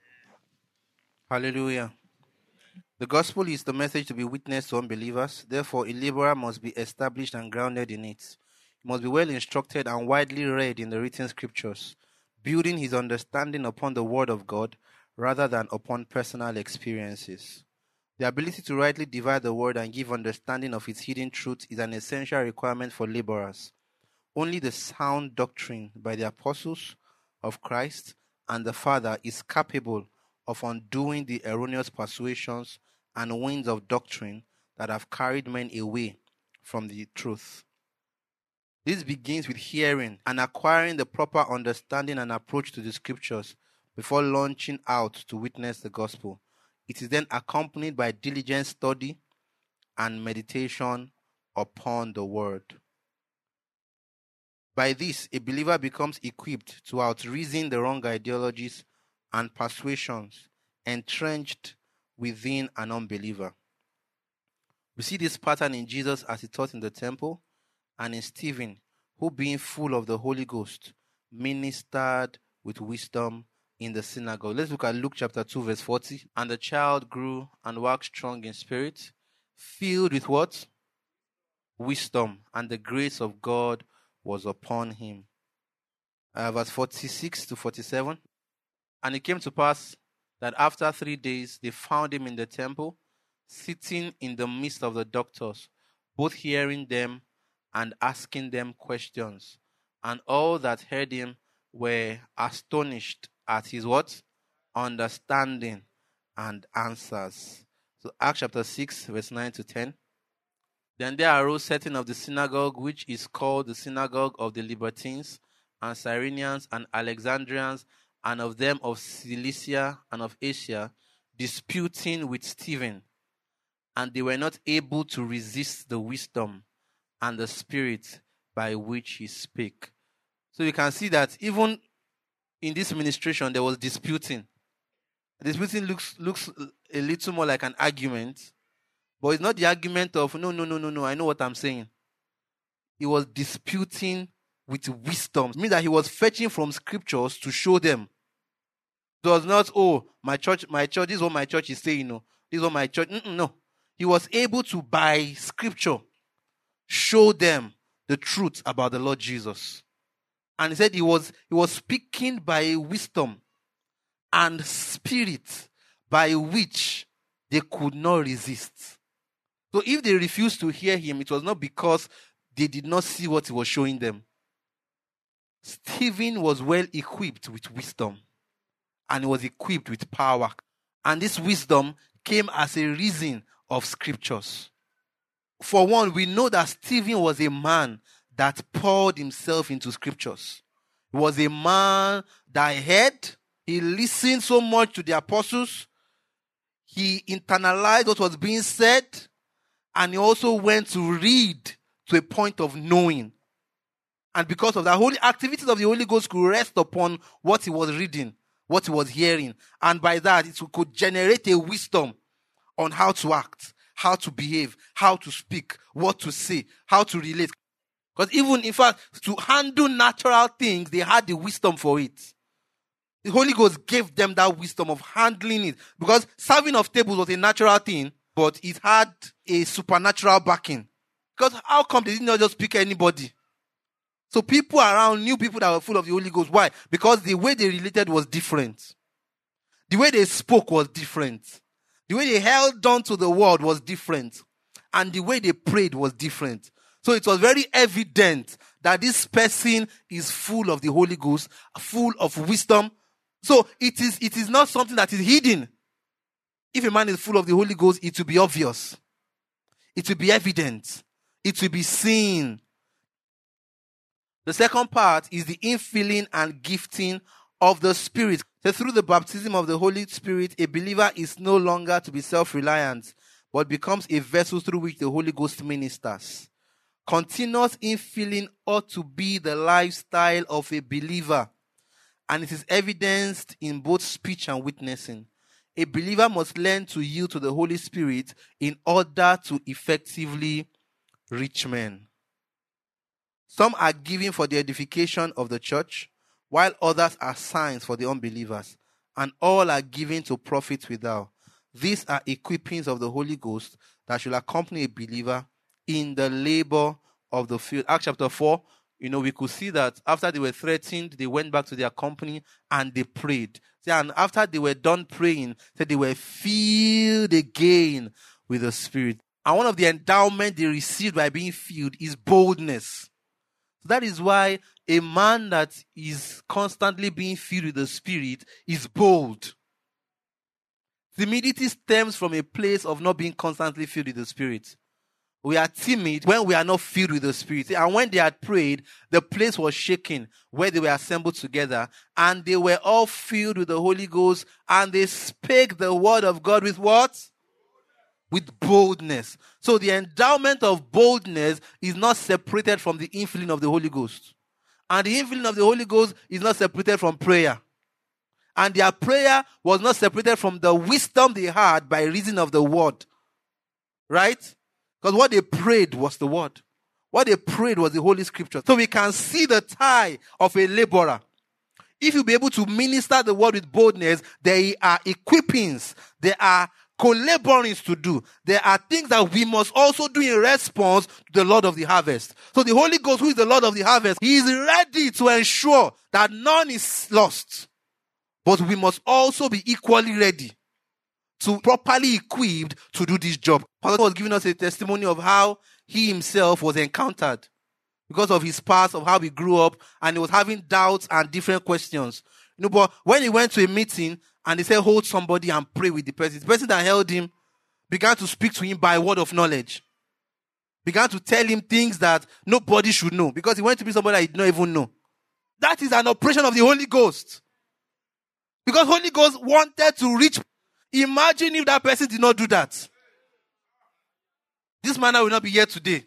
Hallelujah. The gospel is the message to be witnessed to unbelievers. Therefore, a laborer must be established and grounded in it. He must be well instructed and widely read in the written scriptures, building his understanding upon the word of God rather than upon personal experiences. The ability to rightly divide the word and give understanding of its hidden truth is an essential requirement for laborers. Only the sound doctrine by the apostles of Christ and the Father is capable of undoing the erroneous persuasions and winds of doctrine that have carried men away from the truth. This begins with hearing and acquiring the proper understanding and approach to the scriptures before launching out to witness the gospel. It is then accompanied by diligent study and meditation upon the word. By this, a believer becomes equipped to outreason the wrong ideologies and persuasions entrenched within an unbeliever. We see this pattern in Jesus as he taught in the temple, and in Stephen, who being full of the Holy Ghost, ministered with wisdom in the synagogue. Let's look at Luke chapter 2 verse 40. And the child grew and waxed strong in spirit, filled with what? Wisdom, and the grace of God was upon him. Verse 46 to 47. And it came to pass that after 3 days they found him in the temple, sitting in the midst of the doctors, both hearing them and asking them questions. And all that heard him were astonished at his what? Understanding and answers. So Acts chapter 6 verse 9 to 10. Then there arose certain of the synagogue, which is called the synagogue of the Libertines, and Cyrenians, and Alexandrians, and of them of Cilicia and of Asia, disputing with Stephen. And they were not able to resist the wisdom and the spirit by which he spake. So you can see that even in this ministration, there was disputing. Disputing looks a little more like an argument, but it's not the argument of, no, I know what I'm saying. He was disputing with wisdom. It means that he was fetching from scriptures to show them. It was not, my church, this is what my church is saying. This is what my church. No. He was able to, by scripture, show them the truth about the Lord Jesus. And he said he was speaking by a wisdom and spirit by which they could not resist. So if they refused to hear him, it was not because they did not see what he was showing them. Stephen was well equipped with wisdom, and he was equipped with power. And this wisdom came as a reason of scriptures. For one, we know that Stephen was a man that poured himself into scriptures. He was a man that heard. He listened so much to the apostles. He internalized what was being said. And he also went to read to a point of knowing. And because of that, holy activities of the Holy Ghost could rest upon what he was reading, what he was hearing. And by that, it could generate a wisdom on how to act, how to behave, how to speak, what to say, how to relate. Because even, in fact, to handle natural things, they had the wisdom for it. The Holy Ghost gave them that wisdom of handling it. Because serving of tables was a natural thing, but it had a supernatural backing. Because how come they did not just pick anybody? So people around knew people that were full of the Holy Ghost. Why? Because the way they related was different. The way they spoke was different. The way they held on to the word was different. And the way they prayed was different. So it was very evident that this person is full of the Holy Ghost, full of wisdom. So it is not something that is hidden. If a man is full of the Holy Ghost, it will be obvious. It will be evident. It will be seen. The second part is the infilling and gifting of the Spirit. So through the baptism of the Holy Spirit, a believer is no longer to be self-reliant, but becomes a vessel through which the Holy Ghost ministers. Continuous infilling ought to be the lifestyle of a believer, and it is evidenced in both speech and witnessing. A believer must learn to yield to the Holy Spirit in order to effectively reach men. Some are given for the edification of the church, while others are signs for the unbelievers, and all are given to profit withal. These are equippings of the Holy Ghost that should accompany a believer in the labor of the field. Acts chapter 4, we could see that after they were threatened, they went back to their company and they prayed. And after they were done praying, they were filled again with the Spirit. And one of the endowments they received by being filled is boldness. That is why a man that is constantly being filled with the Spirit is bold. Timidity stems from a place of not being constantly filled with the Spirit. We are timid when we are not filled with the Spirit. And when they had prayed, the place was shaking where they were assembled together. And they were all filled with the Holy Ghost. And they spake the word of God with what? With boldness. So the endowment of boldness is not separated from the infilling of the Holy Ghost. And the infilling of the Holy Ghost is not separated from prayer. And their prayer was not separated from the wisdom they had by reason of the word. Right? Because what they prayed was the word. What they prayed was the Holy Scripture. So we can see the tie of a laborer. If you be able to minister the word with boldness, there are equippings. There are co-laborings to do. There are things that we must also do in response to the Lord of the harvest. So the Holy Ghost, who is the Lord of the harvest, He is ready to ensure that none is lost. But we must also be equally ready to properly equipped to do this job. Pastor was giving us a testimony of how he himself was encountered because of his past, of how he grew up, and he was having doubts and different questions. But when he went to a meeting and they said, hold somebody and pray with the person that held him began to speak to him by word of knowledge. Began to tell him things that nobody should know because he went to be somebody that he did not even know. That is an operation of the Holy Ghost. Because Holy Ghost wanted to reach. Imagine if that person did not do that. This man will not be here today.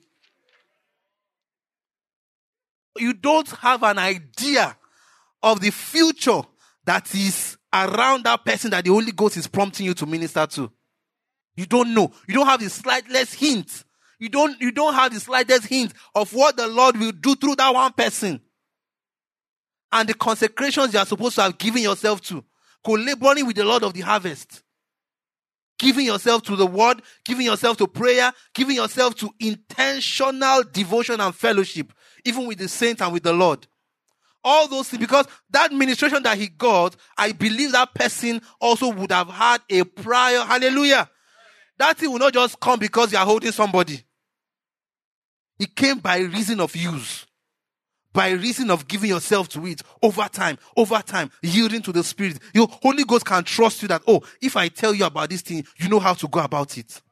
You don't have an idea of the future that is around that person that the Holy Ghost is prompting you to minister to. You don't know. You don't have the slightest hint. You don't have the slightest hint of what the Lord will do through that one person. And the consecrations you are supposed to have given yourself to. Co-laboring with the Lord of the harvest. giving yourself to the word, giving yourself to prayer, giving yourself to intentional devotion and fellowship, even with the saints and with the Lord. All those things, because that ministration that he got, I believe that person also would have had a prior, hallelujah. That thing will not just come because you are holding somebody. It came by reason of use. By reason of giving yourself to it over time, yielding to the Spirit. Your Holy Ghost can trust you that, oh, if I tell you about this thing, you know how to go about it.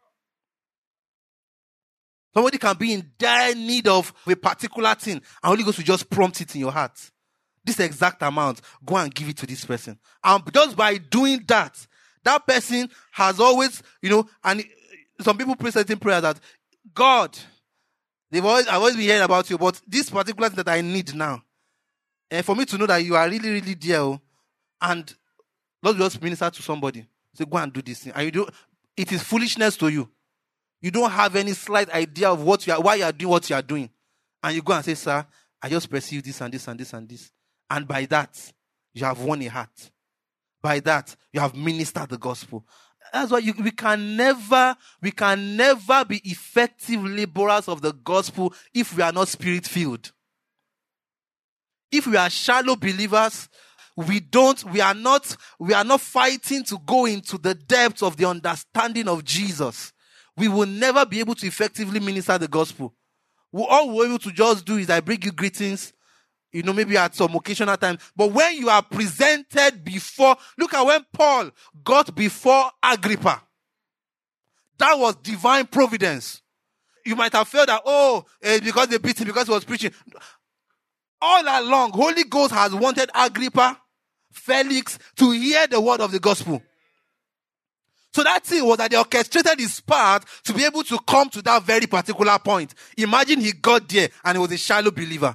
Somebody can be in dire need of a particular thing, and Holy Ghost will just prompt it in your heart. This exact amount, go and give it to this person. And just by doing that, that person has always, and some people pray certain prayers that, God, I've always been hearing about you, but this particular thing that I need now, and for me to know that you are really, really dear, and Lord just minister to somebody. Say, go and do this thing. And it is foolishness to you. You don't have any slight idea of why you are doing what you are doing. And you go and say, sir, I just perceive this and this and this and this. And by that, you have won a heart. By that, you have ministered the gospel. That's why we can never be effective laborers of the gospel if we are not spirit-filled. If we are shallow believers, we are not fighting to go into the depths of the understanding of Jesus. We will never be able to effectively minister the gospel. All we're able to just do is I bring you greetings, maybe at some occasional time. But when you are presented before, look at when Paul got before Agrippa. That was divine providence. You might have felt that, because they beat him, because he was preaching. All along, Holy Ghost has wanted Agrippa, Felix, to hear the word of the gospel. So that thing was that they orchestrated his part to be able to come to that very particular point. Imagine he got there and he was a shallow believer.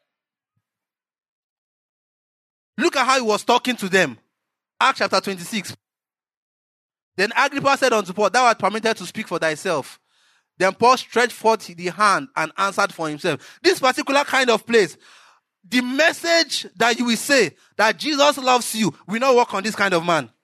Look at how he was talking to them. Acts chapter 26. Then Agrippa said unto Paul, thou art permitted to speak for thyself. Then Paul stretched forth the hand and answered for himself. This particular kind of place, the message that you will say that Jesus loves you will not work on this kind of man.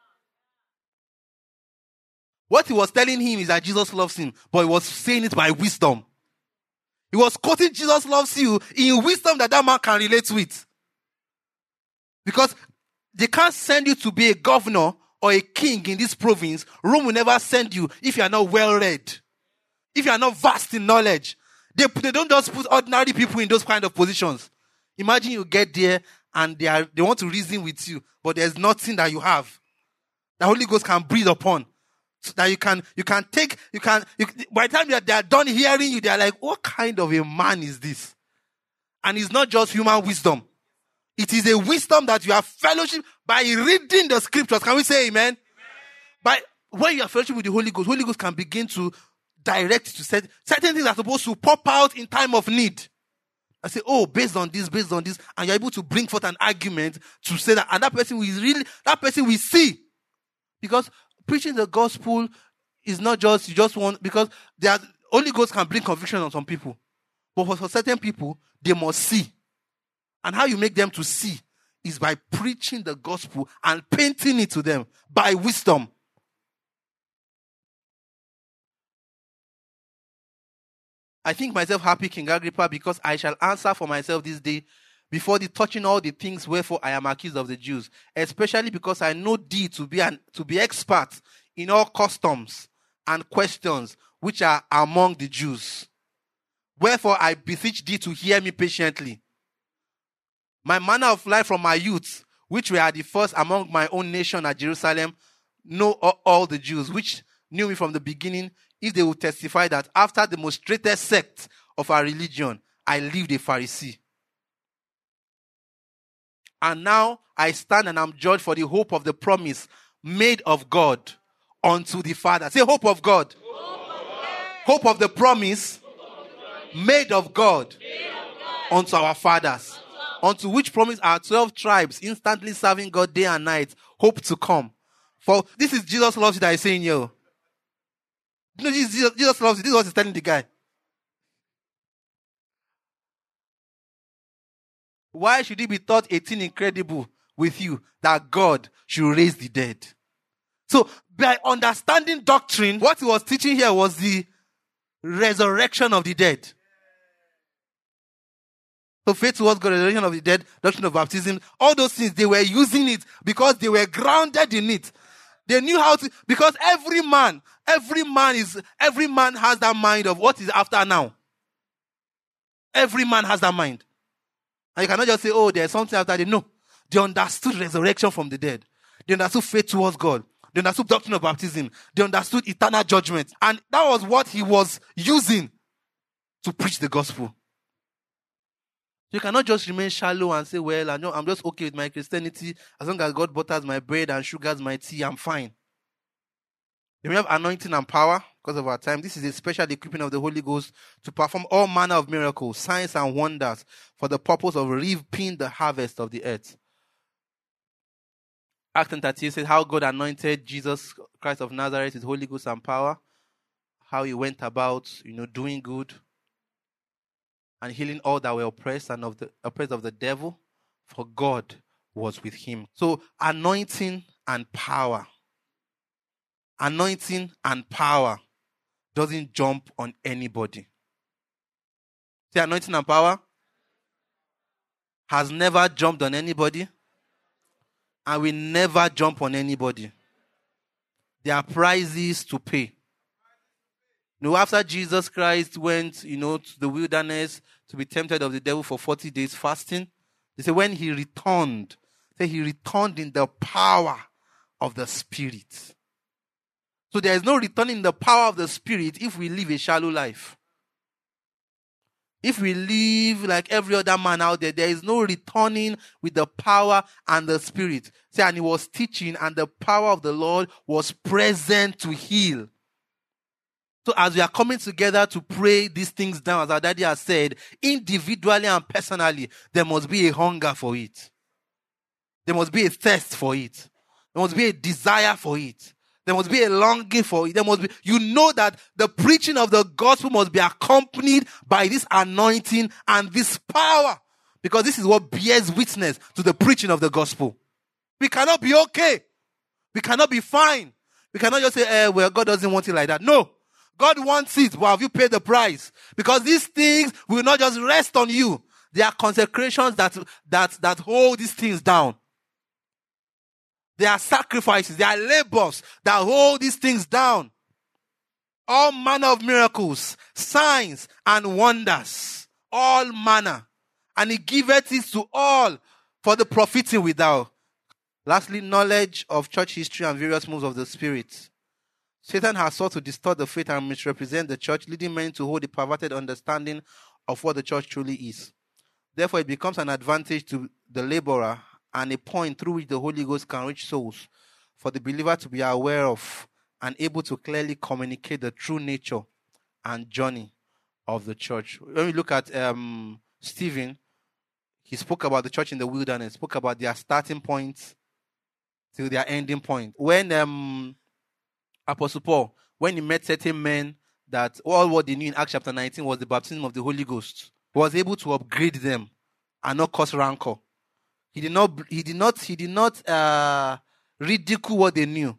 What he was telling him is that Jesus loves him, but he was saying it by wisdom. He was quoting Jesus loves you in wisdom that man can relate with. Because they can't send you to be a governor or a king in this province. Rome will never send you if you are not well read. If you are not vast in knowledge. They don't just put ordinary people in those kind of positions. Imagine you get there and they want to reason with you, but there's nothing that you have. The Holy Ghost can breathe upon. So that by the time they are done hearing you, they are like, what kind of a man is this? And it's not just human wisdom. It is a wisdom that you have fellowship by reading the scriptures. Can we say amen? When you have fellowship with the Holy Ghost can begin to direct you to certain things that are supposed to pop out in time of need. I say, based on this, and you're able to bring forth an argument to say that, and that person will see. Because preaching the gospel is not just, you just want, because Holy Ghost can bring conviction on some people. But for certain people, they must see. And how you make them to see is by preaching the gospel and painting it to them by wisdom. I think myself happy, King Agrippa, because I shall answer for myself this day before the touching all the things wherefore I am accused of the Jews, especially because I know thee to be expert in all customs and questions which are among the Jews. Wherefore I beseech thee to hear me patiently. My manner of life from my youth, which were the first among my own nation at Jerusalem, know all the Jews, which knew me from the beginning, if they will testify that after the most straightest sect of our religion, I lived a Pharisee. And now I stand and am judged for the hope of the promise made of God unto the Father. Say, hope of God. Hope of the promise made of God unto our fathers. Unto which promise our 12 tribes, instantly serving God day and night, hope to come. For this is Jesus loves you that is saying here. Jesus loves you. This is what he's telling the guy. Why should it be thought a thing incredible with you that God should raise the dead? So by understanding doctrine, what he was teaching here was the resurrection of the dead. So faith towards God, resurrection of the dead, doctrine of baptism, all those things, they were using it because they were grounded in it. They knew how to, because every man has that mind of what is after now. Every man has that mind. And you cannot just say, oh, there's something after. No. They understood resurrection from the dead. They understood faith towards God. They understood doctrine of baptism. They understood eternal judgment. And that was what he was using to preach the gospel. You cannot just remain shallow and say, well, I'm just okay with my Christianity. As long as God butters my bread and sugars my tea, I'm fine. We have anointing and power because of our time. This is a special equipping of the Holy Ghost to perform all manner of miracles, signs and wonders for the purpose of reaping the harvest of the earth. Acts 10:38 says how God anointed Jesus Christ of Nazareth with Holy Ghost and power. How he went about, doing good and healing all that were oppressed and oppressed of the devil, for God was with him. So anointing and power. Anointing and power doesn't jump on anybody. Say anointing and power has never jumped on anybody and will never jump on anybody. There are prices to pay. After Jesus Christ went, to the wilderness to be tempted of the devil for 40 days fasting, they say when he returned, he returned in the power of the Spirit. So there is no return in the power of the Spirit if we live a shallow life. If we live like every other man out there, there is no returning with the power and the Spirit. And he was teaching and the power of the Lord was present to heal. So as we are coming together to pray these things down, as our daddy has said, individually and personally, there must be a hunger for it. There must be a thirst for it. There must be a desire for it. There must be a longing for it. There must be, that the preaching of the gospel must be accompanied by this anointing and this power. Because this is what bears witness to the preaching of the gospel. We cannot be okay. We cannot be fine. We cannot just say, well, God doesn't want it like that. No. God wants it, but have you paid the price? Because these things will not just rest on you. There are consecrations that hold these things down. There are sacrifices, there are labors that hold these things down. All manner of miracles, signs and wonders. All manner. And he giveth it to all for the profiting without. Lastly, knowledge of church history and various moves of the Spirit. Satan has sought to distort the faith and misrepresent the church, leading men to hold a perverted understanding of what the church truly is. Therefore, it becomes an advantage to the laborer and a point through which the Holy Ghost can reach souls for the believer to be aware of and able to clearly communicate the true nature and journey of the church. When we look at Stephen, he spoke about the church in the wilderness, spoke about their starting point till their ending point. When Apostle Paul, when he met certain men that all what they knew in Acts chapter 19 was the baptism of the Holy Ghost, he was able to upgrade them and not cause rancor. He did not ridicule what they knew.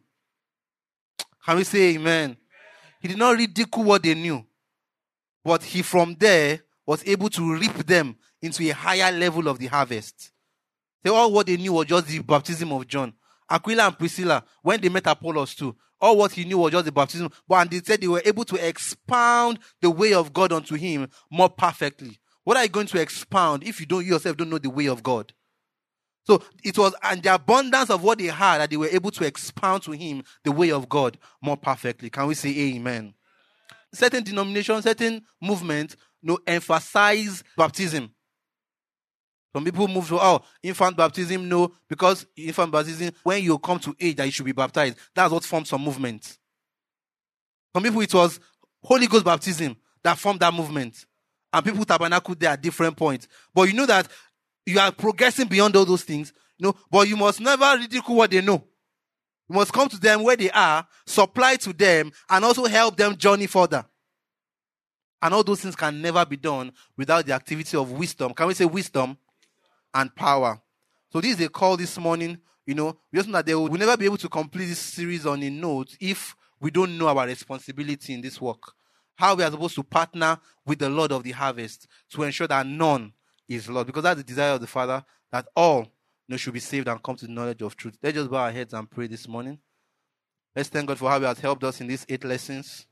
Can we say amen? He did not ridicule what they knew. But he from there was able to reap them into a higher level of the harvest. All what they knew was just the baptism of John. Aquila and Priscilla, when they met Apollos too, all what he knew was just the baptism. And they said they were able to expound the way of God unto him more perfectly. What are you going to expound if you yourself don't know the way of God? So it was and the abundance of what they had that they were able to expound to him the way of God more perfectly. Can we say amen? Certain denominations, certain movements, emphasize baptism. Some people move to, infant baptism, no, because infant baptism, when you come to age that you should be baptized, that's what formed some movement. Some people, it was Holy Ghost baptism that formed that movement. And people tabernacle there at different points. But you know that you are progressing beyond all those things, but you must never ridicule what they know. You must come to them where they are, supply to them, and also help them journey further. And all those things can never be done without the activity of wisdom. Can we say wisdom and power? So this is a call this morning We just know that they will never be able to complete this series on a note if we don't know our responsibility in this work. How we are supposed to partner with the Lord of the harvest to ensure that none is lost. Because that's the desire of the Father, that all should be saved and come to the knowledge of truth. Let's just bow our heads and pray this morning. Let's thank God for how He has helped us in these 8 lessons.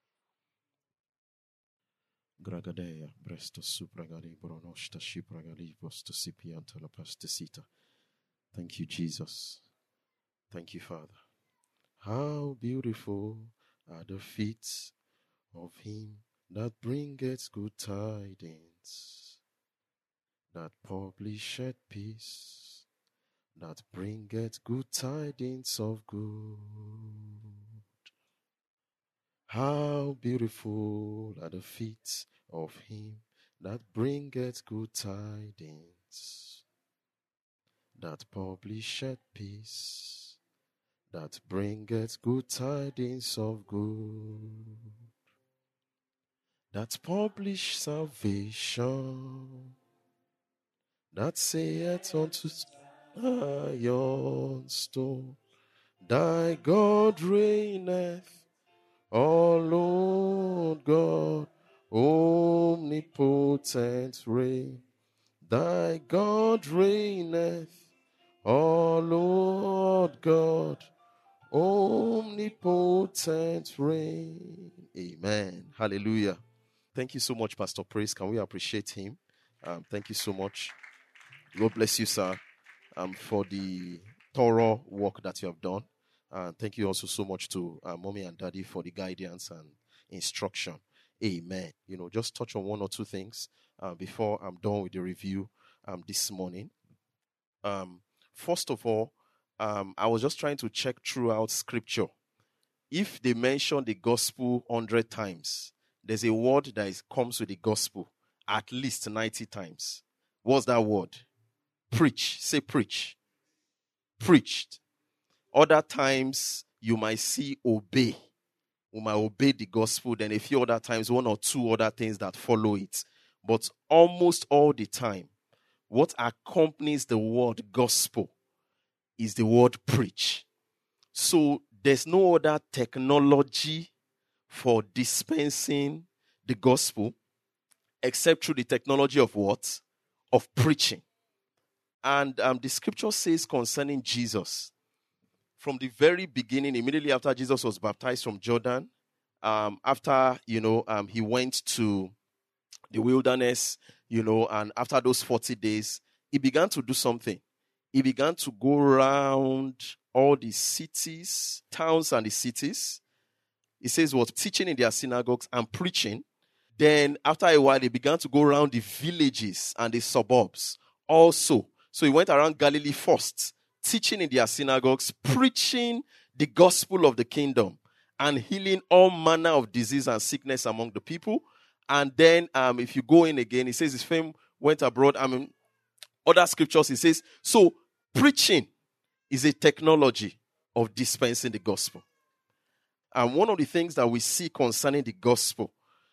Thank you, Jesus. Thank you, Father. How beautiful are the feet of him that bringeth good tidings, that publisheth peace, that bringeth good tidings of good. How beautiful are the feet of him that bringeth good tidings, that publisheth peace, that bringeth good tidings of good, that publish salvation, that saith unto Zion stone, thy God reigneth, O Lord God, omnipotent reign. Thy God reigneth, O Lord God, omnipotent reign. Amen. Hallelujah. Thank you so much, Pastor Praise. Can we appreciate him? Thank you so much. God bless you, sir, for the thorough work that you have done. Thank you also so much to Mommy and Daddy for the guidance and instruction. Amen. Just touch on one or two things before I'm done with the review this morning. First of all, I was just trying to check throughout Scripture. If they mention the gospel 100 times, there's a word that comes with the gospel at least 90 times. What's that word? Preach. Say preach. Preached. Other times, you might see obey. We might obey the gospel. Then a few other times, 1 or 2 other things that follow it. But almost all the time, what accompanies the word gospel is the word preach. So there's no other technology for dispensing the gospel except through the technology of what? Of preaching. And the scripture says concerning Jesus, from the very beginning, immediately after Jesus was baptized from Jordan, after, he went to the wilderness, and after those 40 days, he began to do something. He began to go around all the cities, towns and the cities. He says was teaching in their synagogues and preaching. Then after a while, he began to go around the villages and the suburbs also. So he went around Galilee first, teaching in their synagogues, preaching the gospel of the kingdom and healing all manner of disease and sickness among the people. And then if you go in again, he says his fame went abroad. Other scriptures, he says, so preaching is a technology of dispensing the gospel. And one of the things that we see concerning the gospel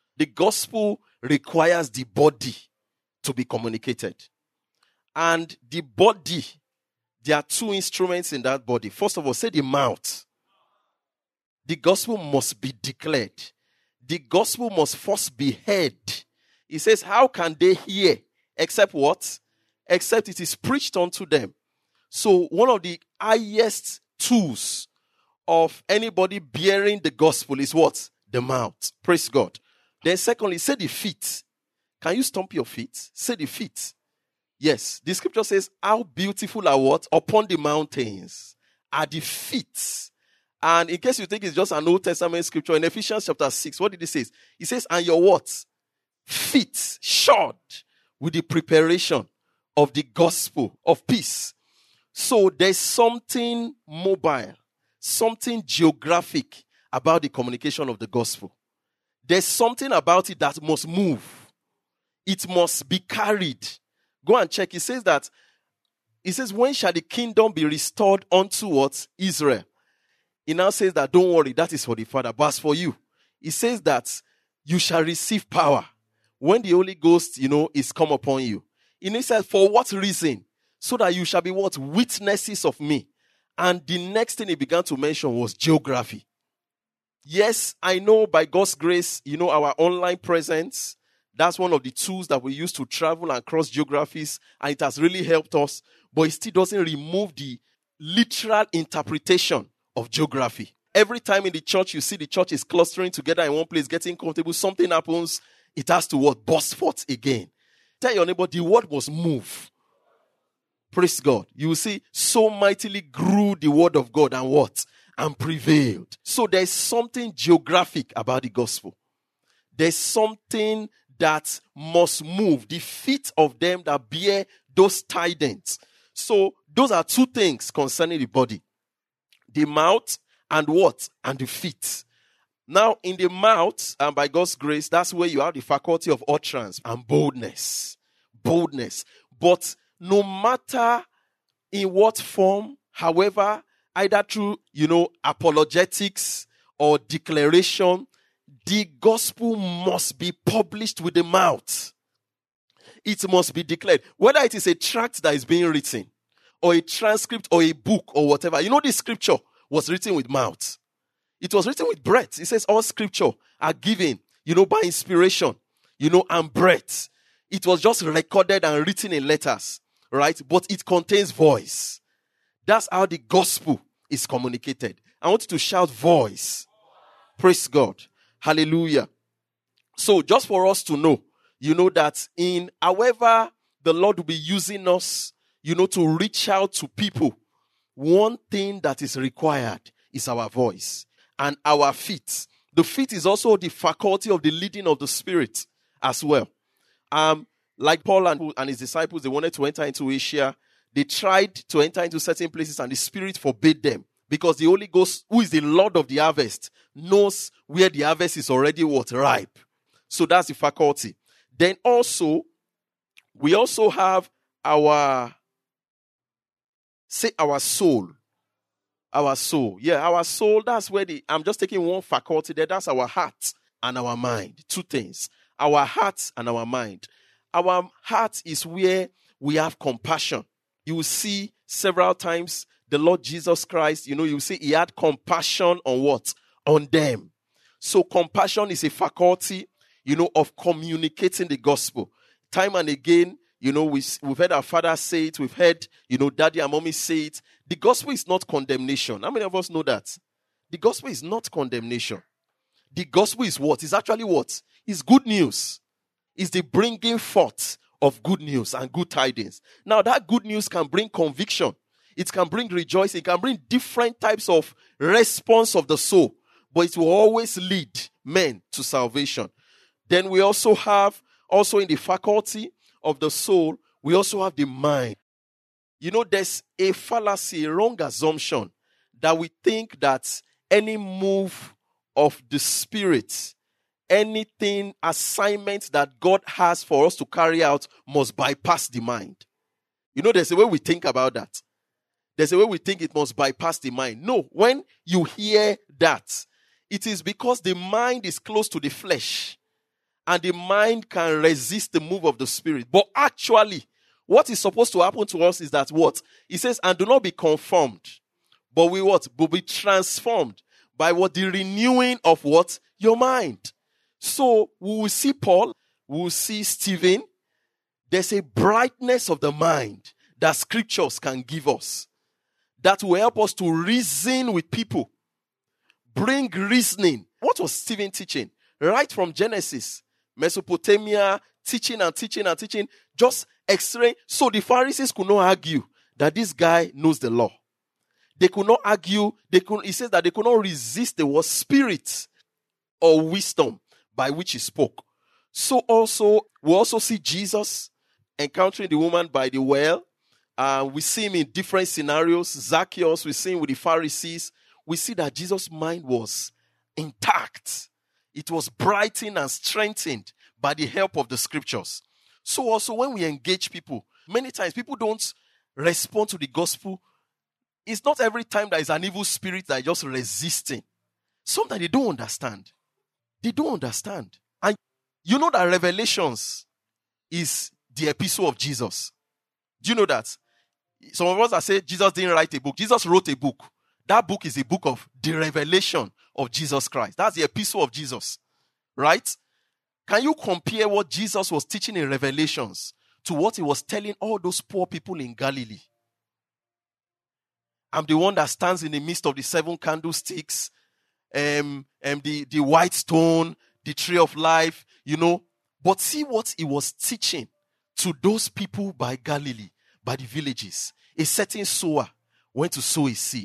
requires the body to be communicated. And the body, there are 2 instruments in that body. First of all, say the mouth. The gospel must be declared. The gospel must first be heard. He says, how can they hear? Except what? Except it is preached unto them. So one of the highest tools of anybody bearing the gospel is what? The mouth. Praise God. Then secondly, say the feet. Can you stomp your feet? Say the feet. Yes, the scripture says, how beautiful are what? Upon the mountains are the feet. And in case you think it's just an Old Testament scripture, in Ephesians chapter 6, what did it say? It says, and your what? Feet shod with the preparation of the gospel of peace. So there's something mobile, something geographic about the communication of the gospel. There's something about it that must move. It must be carried. Go and check. It says, when shall the kingdom be restored unto what? Israel. He now says that, don't worry, that is for the Father. But as for you, he says that you shall receive power when the Holy Ghost, is come upon you. And he says, for what reason? So that you shall be what? Witnesses of me. And the next thing he began to mention was geography. Yes, I know by God's grace, our online presence, that's one of the tools that we use to travel and cross geographies, and it has really helped us, but it still doesn't remove the literal interpretation of geography. Every time in the church, you see the church is clustering together in one place, getting comfortable, something happens, it has to what? Burst forth again. Tell your neighbor, the word must move. Praise God. You will see, so mightily grew the word of God and what? And prevailed. So there's something geographic about the gospel. There's something that must move the feet of them that bear those tidings. So those are two things concerning the body. The mouth and what? And the feet. Now in the mouth, and by God's grace, that's where you have the faculty of utterance and boldness. Boldness. But no matter in what form, however, either through, apologetics or declaration, the gospel must be published with the mouth. It must be declared. Whether it is a tract that is being written, or a transcript, or a book, or whatever. This scripture was written with mouth. It was written with breath. It says all scripture are given, by inspiration, and breath. It was just recorded and written in letters, right? But it contains voice. That's how the gospel is communicated. I want you to shout voice. Praise God. Hallelujah. So just for us to know, that in however the Lord will be using us, to reach out to people, one thing that is required is our voice and our feet. The feet is also the faculty of the leading of the Spirit as well. Like Paul and his disciples, they wanted to enter into Asia. They tried to enter into certain places and the Spirit forbade them. Because the Holy Ghost, who is the Lord of the harvest, knows where the harvest is already ripe. So that's the faculty. Then also, we also have our soul. Our soul. Yeah, our soul, that's where I'm just taking one faculty there. That's our heart and our mind. Two things. Our heart and our mind. Our heart is where we have compassion. You will see several times the Lord Jesus Christ, you see he had compassion on what? On them. So compassion is a faculty, of communicating the gospel. Time and again, we've heard our father say it. We've heard, daddy and mommy say it. The gospel is not condemnation. How many of us know that? The gospel is not condemnation. The gospel is what? It's actually what? It's good news. It's the bringing forth of good news and good tidings. Now that good news can bring conviction. It can bring rejoicing. It can bring different types of response of the soul. But it will always lead men to salvation. Then we also have, in the faculty of the soul, we also have the mind. There's a fallacy, a wrong assumption that we think that any move of the Spirit, anything, assignment that God has for us to carry out must bypass the mind. There's a way we think about that. There's a way we think it must bypass the mind. No, when you hear that, it is because the mind is close to the flesh and the mind can resist the move of the Spirit. But actually, what is supposed to happen to us is that what? It says, and do not be conformed, but we what? But be transformed by what? The renewing of what? Your mind. So we will see Paul, we will see Stephen. There's a brightness of the mind that scriptures can give us that will help us to reason with people. Bring reasoning. What was Stephen teaching? Right from Genesis, Mesopotamia, teaching, just explain. So the Pharisees could not argue that this guy knows the law. They could not argue. He says that they could not resist the word spirit or wisdom by which he spoke. So we also see Jesus encountering the woman by the well. We see him in different scenarios. Zacchaeus, we see him with the Pharisees. We see that Jesus' mind was intact. It was brightened and strengthened by the help of the scriptures. So also when we engage people, many times people don't respond to the gospel. It's not every time there is an evil spirit that is just resisting. Sometimes they don't understand. They don't understand. And you know that Revelations is the epistle of Jesus. Do you know that? Some of us that say Jesus didn't write a book. Jesus wrote a book. That book is a book of the revelation of Jesus Christ. That's the epistle of Jesus. Right? Can you compare what Jesus was teaching in Revelations to what he was telling all those poor people in Galilee? I'm the one that stands in the midst of the 7 candlesticks, the white stone, the tree of life, But see what he was teaching to those people by Galilee, by the villages. A certain sower went to sow a seed.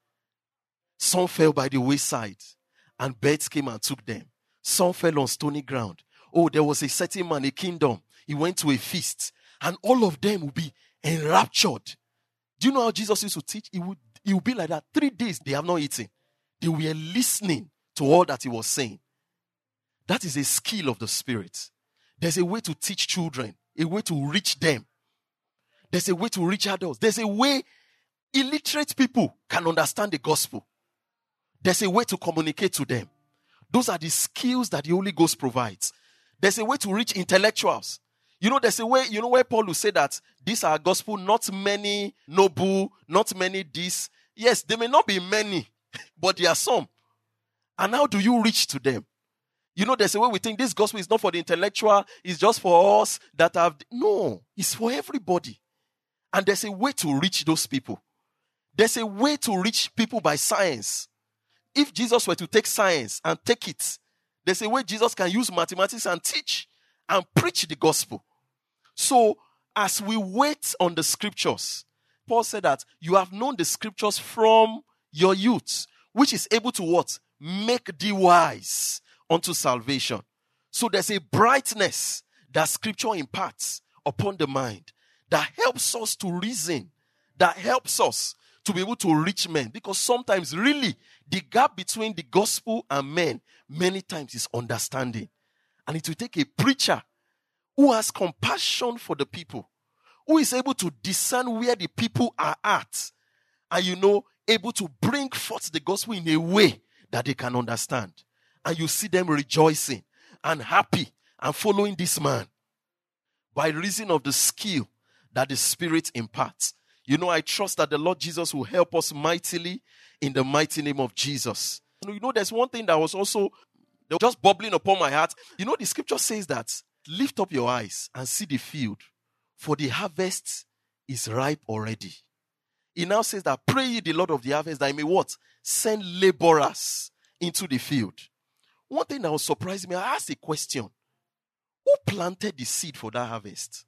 Some fell by the wayside, and birds came and took them. Some fell on stony ground. Oh, there was a certain man, a kingdom. He went to a feast, and all of them would be enraptured. Do you know how Jesus used to teach? He would be like that. 3 days they have not eaten. They were listening to all that he was saying. That is a skill of the Spirit. There's a way to teach children, a way to reach them. There's a way to reach adults. There's a way illiterate people can understand the gospel. There's a way to communicate to them. Those are the skills that the Holy Ghost provides. There's a way to reach intellectuals. There's a way, where Paul will say that these are gospel, not many noble, not many this. Yes, there may not be many, but there are some. And how do you reach to them? There's a way we think this gospel is not for the intellectual, it's just for us that have... No, it's for everybody. And there's a way to reach those people. There's a way to reach people by science. If Jesus were to take science and take it, there's a way Jesus can use mathematics and teach and preach the gospel. So, as we wait on the scriptures, Paul said that you have known the scriptures from your youth, which is able to what? Make thee wise unto salvation. So there's a brightness that scripture imparts upon the mind that helps us to reason, that helps us to be able to reach men. Because sometimes really the gap between the gospel and men many times is understanding. And it will take a preacher who has compassion for the people, who is able to discern where the people are at, and able to bring forth the gospel in a way that they can understand. And you see them rejoicing and happy and following this man by reason of the skill that the Spirit imparts. I trust that the Lord Jesus will help us mightily in the mighty name of Jesus. There's one thing that was also just bubbling upon my heart. The scripture says that, lift up your eyes and see the field, for the harvest is ripe already. It now says that, pray ye the Lord of the harvest that he may what? Send laborers into the field. One thing that was surprising me, I asked a question. Who planted the seed for that harvest?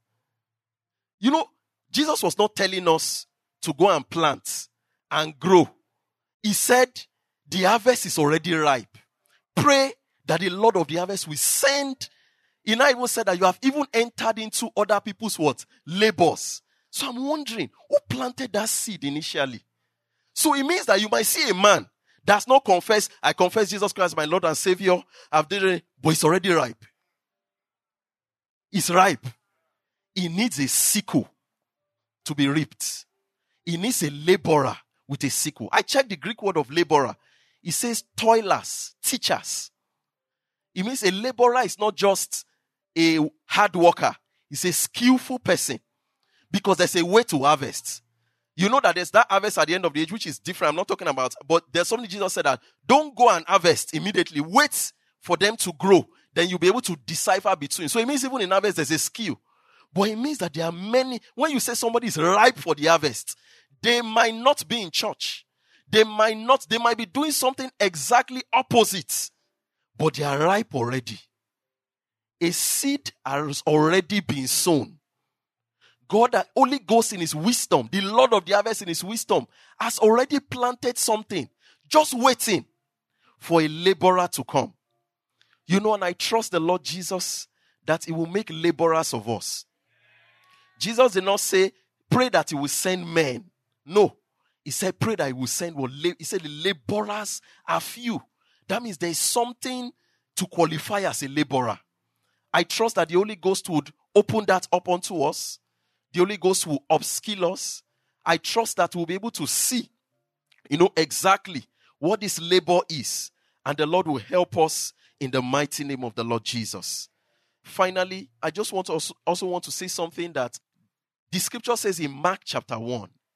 Jesus was not telling us to go and plant and grow. He said, the harvest is already ripe. Pray that the Lord of the harvest will send. He now even said that you have even entered into other people's what? Labors. So I'm wondering, who planted that seed initially? So it means that you might see a man that's not confessed, I confess Jesus Christ my Lord and Savior, I've done it, but it's already ripe. It's ripe. It needs a sickle to be reaped. It needs a laborer with a sickle. I checked the Greek word of laborer. It says toilers, teachers. It means a laborer is not just a hard worker. It's a skillful person. Because there's a way to harvest. That there's that harvest at the end of the age, which is different. I'm not talking about, but there's something Jesus said that don't go and harvest immediately. Wait for them to grow. Then you'll be able to decipher between. So it means even in harvest, there's a skill. But it means that there are many, when you say somebody is ripe for the harvest, they might not be in church. They might be doing something exactly opposite. But they are ripe already. A seed has already been sown. God, that Holy Ghost in his wisdom, the Lord of the harvest in his wisdom, has already planted something, just waiting for a laborer to come. And I trust the Lord Jesus that he will make laborers of us. Jesus did not say, pray that he will send men. No. He said, pray that he will send, he said the laborers are few. That means there is something to qualify as a laborer. I trust that the Holy Ghost would open that up unto us. The Holy Ghost will upskill us. I trust that we'll be able to see, exactly what this labor is. And the Lord will help us in the mighty name of the Lord Jesus. Finally, I just also want to say something that the scripture says in Mark chapter 1.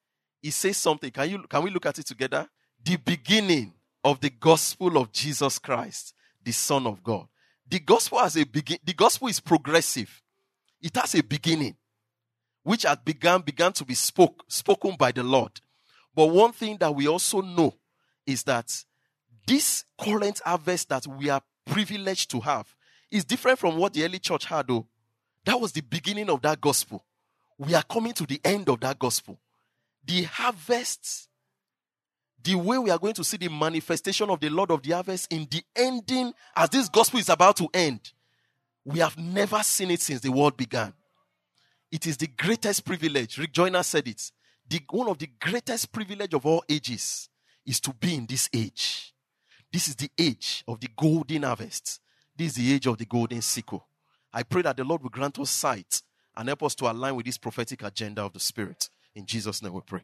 He says something. Can we look at it together? The beginning of the gospel of Jesus Christ, the Son of God. The gospel the gospel is progressive. It has a beginning, which had began to be spoken by the Lord. But one thing that we also know is that this current harvest that we are privileged to have is different from what the early church had, though. That was the beginning of that gospel. We are coming to the end of that gospel. The harvest, the way we are going to see the manifestation of the Lord of the harvest in the ending, as this gospel is about to end, we have never seen it since the world began. It is the greatest privilege. Rick Joyner said it. One of the greatest privilege of all ages is to be in this age. This is the age of the golden harvest. This is the age of the golden sickle. I pray that the Lord will grant us sight and help us to align with this prophetic agenda of the Spirit. In Jesus' name we pray.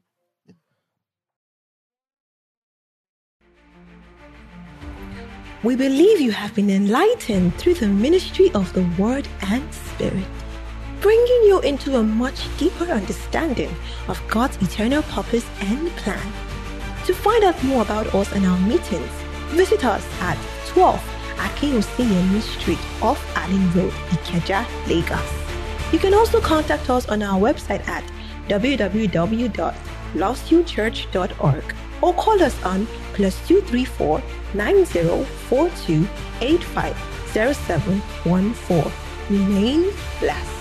We believe you have been enlightened through the ministry of the Word and Spirit, bringing you into a much deeper understanding of God's eternal purpose and plan. To find out more about us and our meetings, visit us at 12 Akeoseyemi Street off Allen Road, Ikeja, Lagos. You can also contact us on our website at www.lostviewchurch.org or call us on +234 9042 850714. Remain blessed.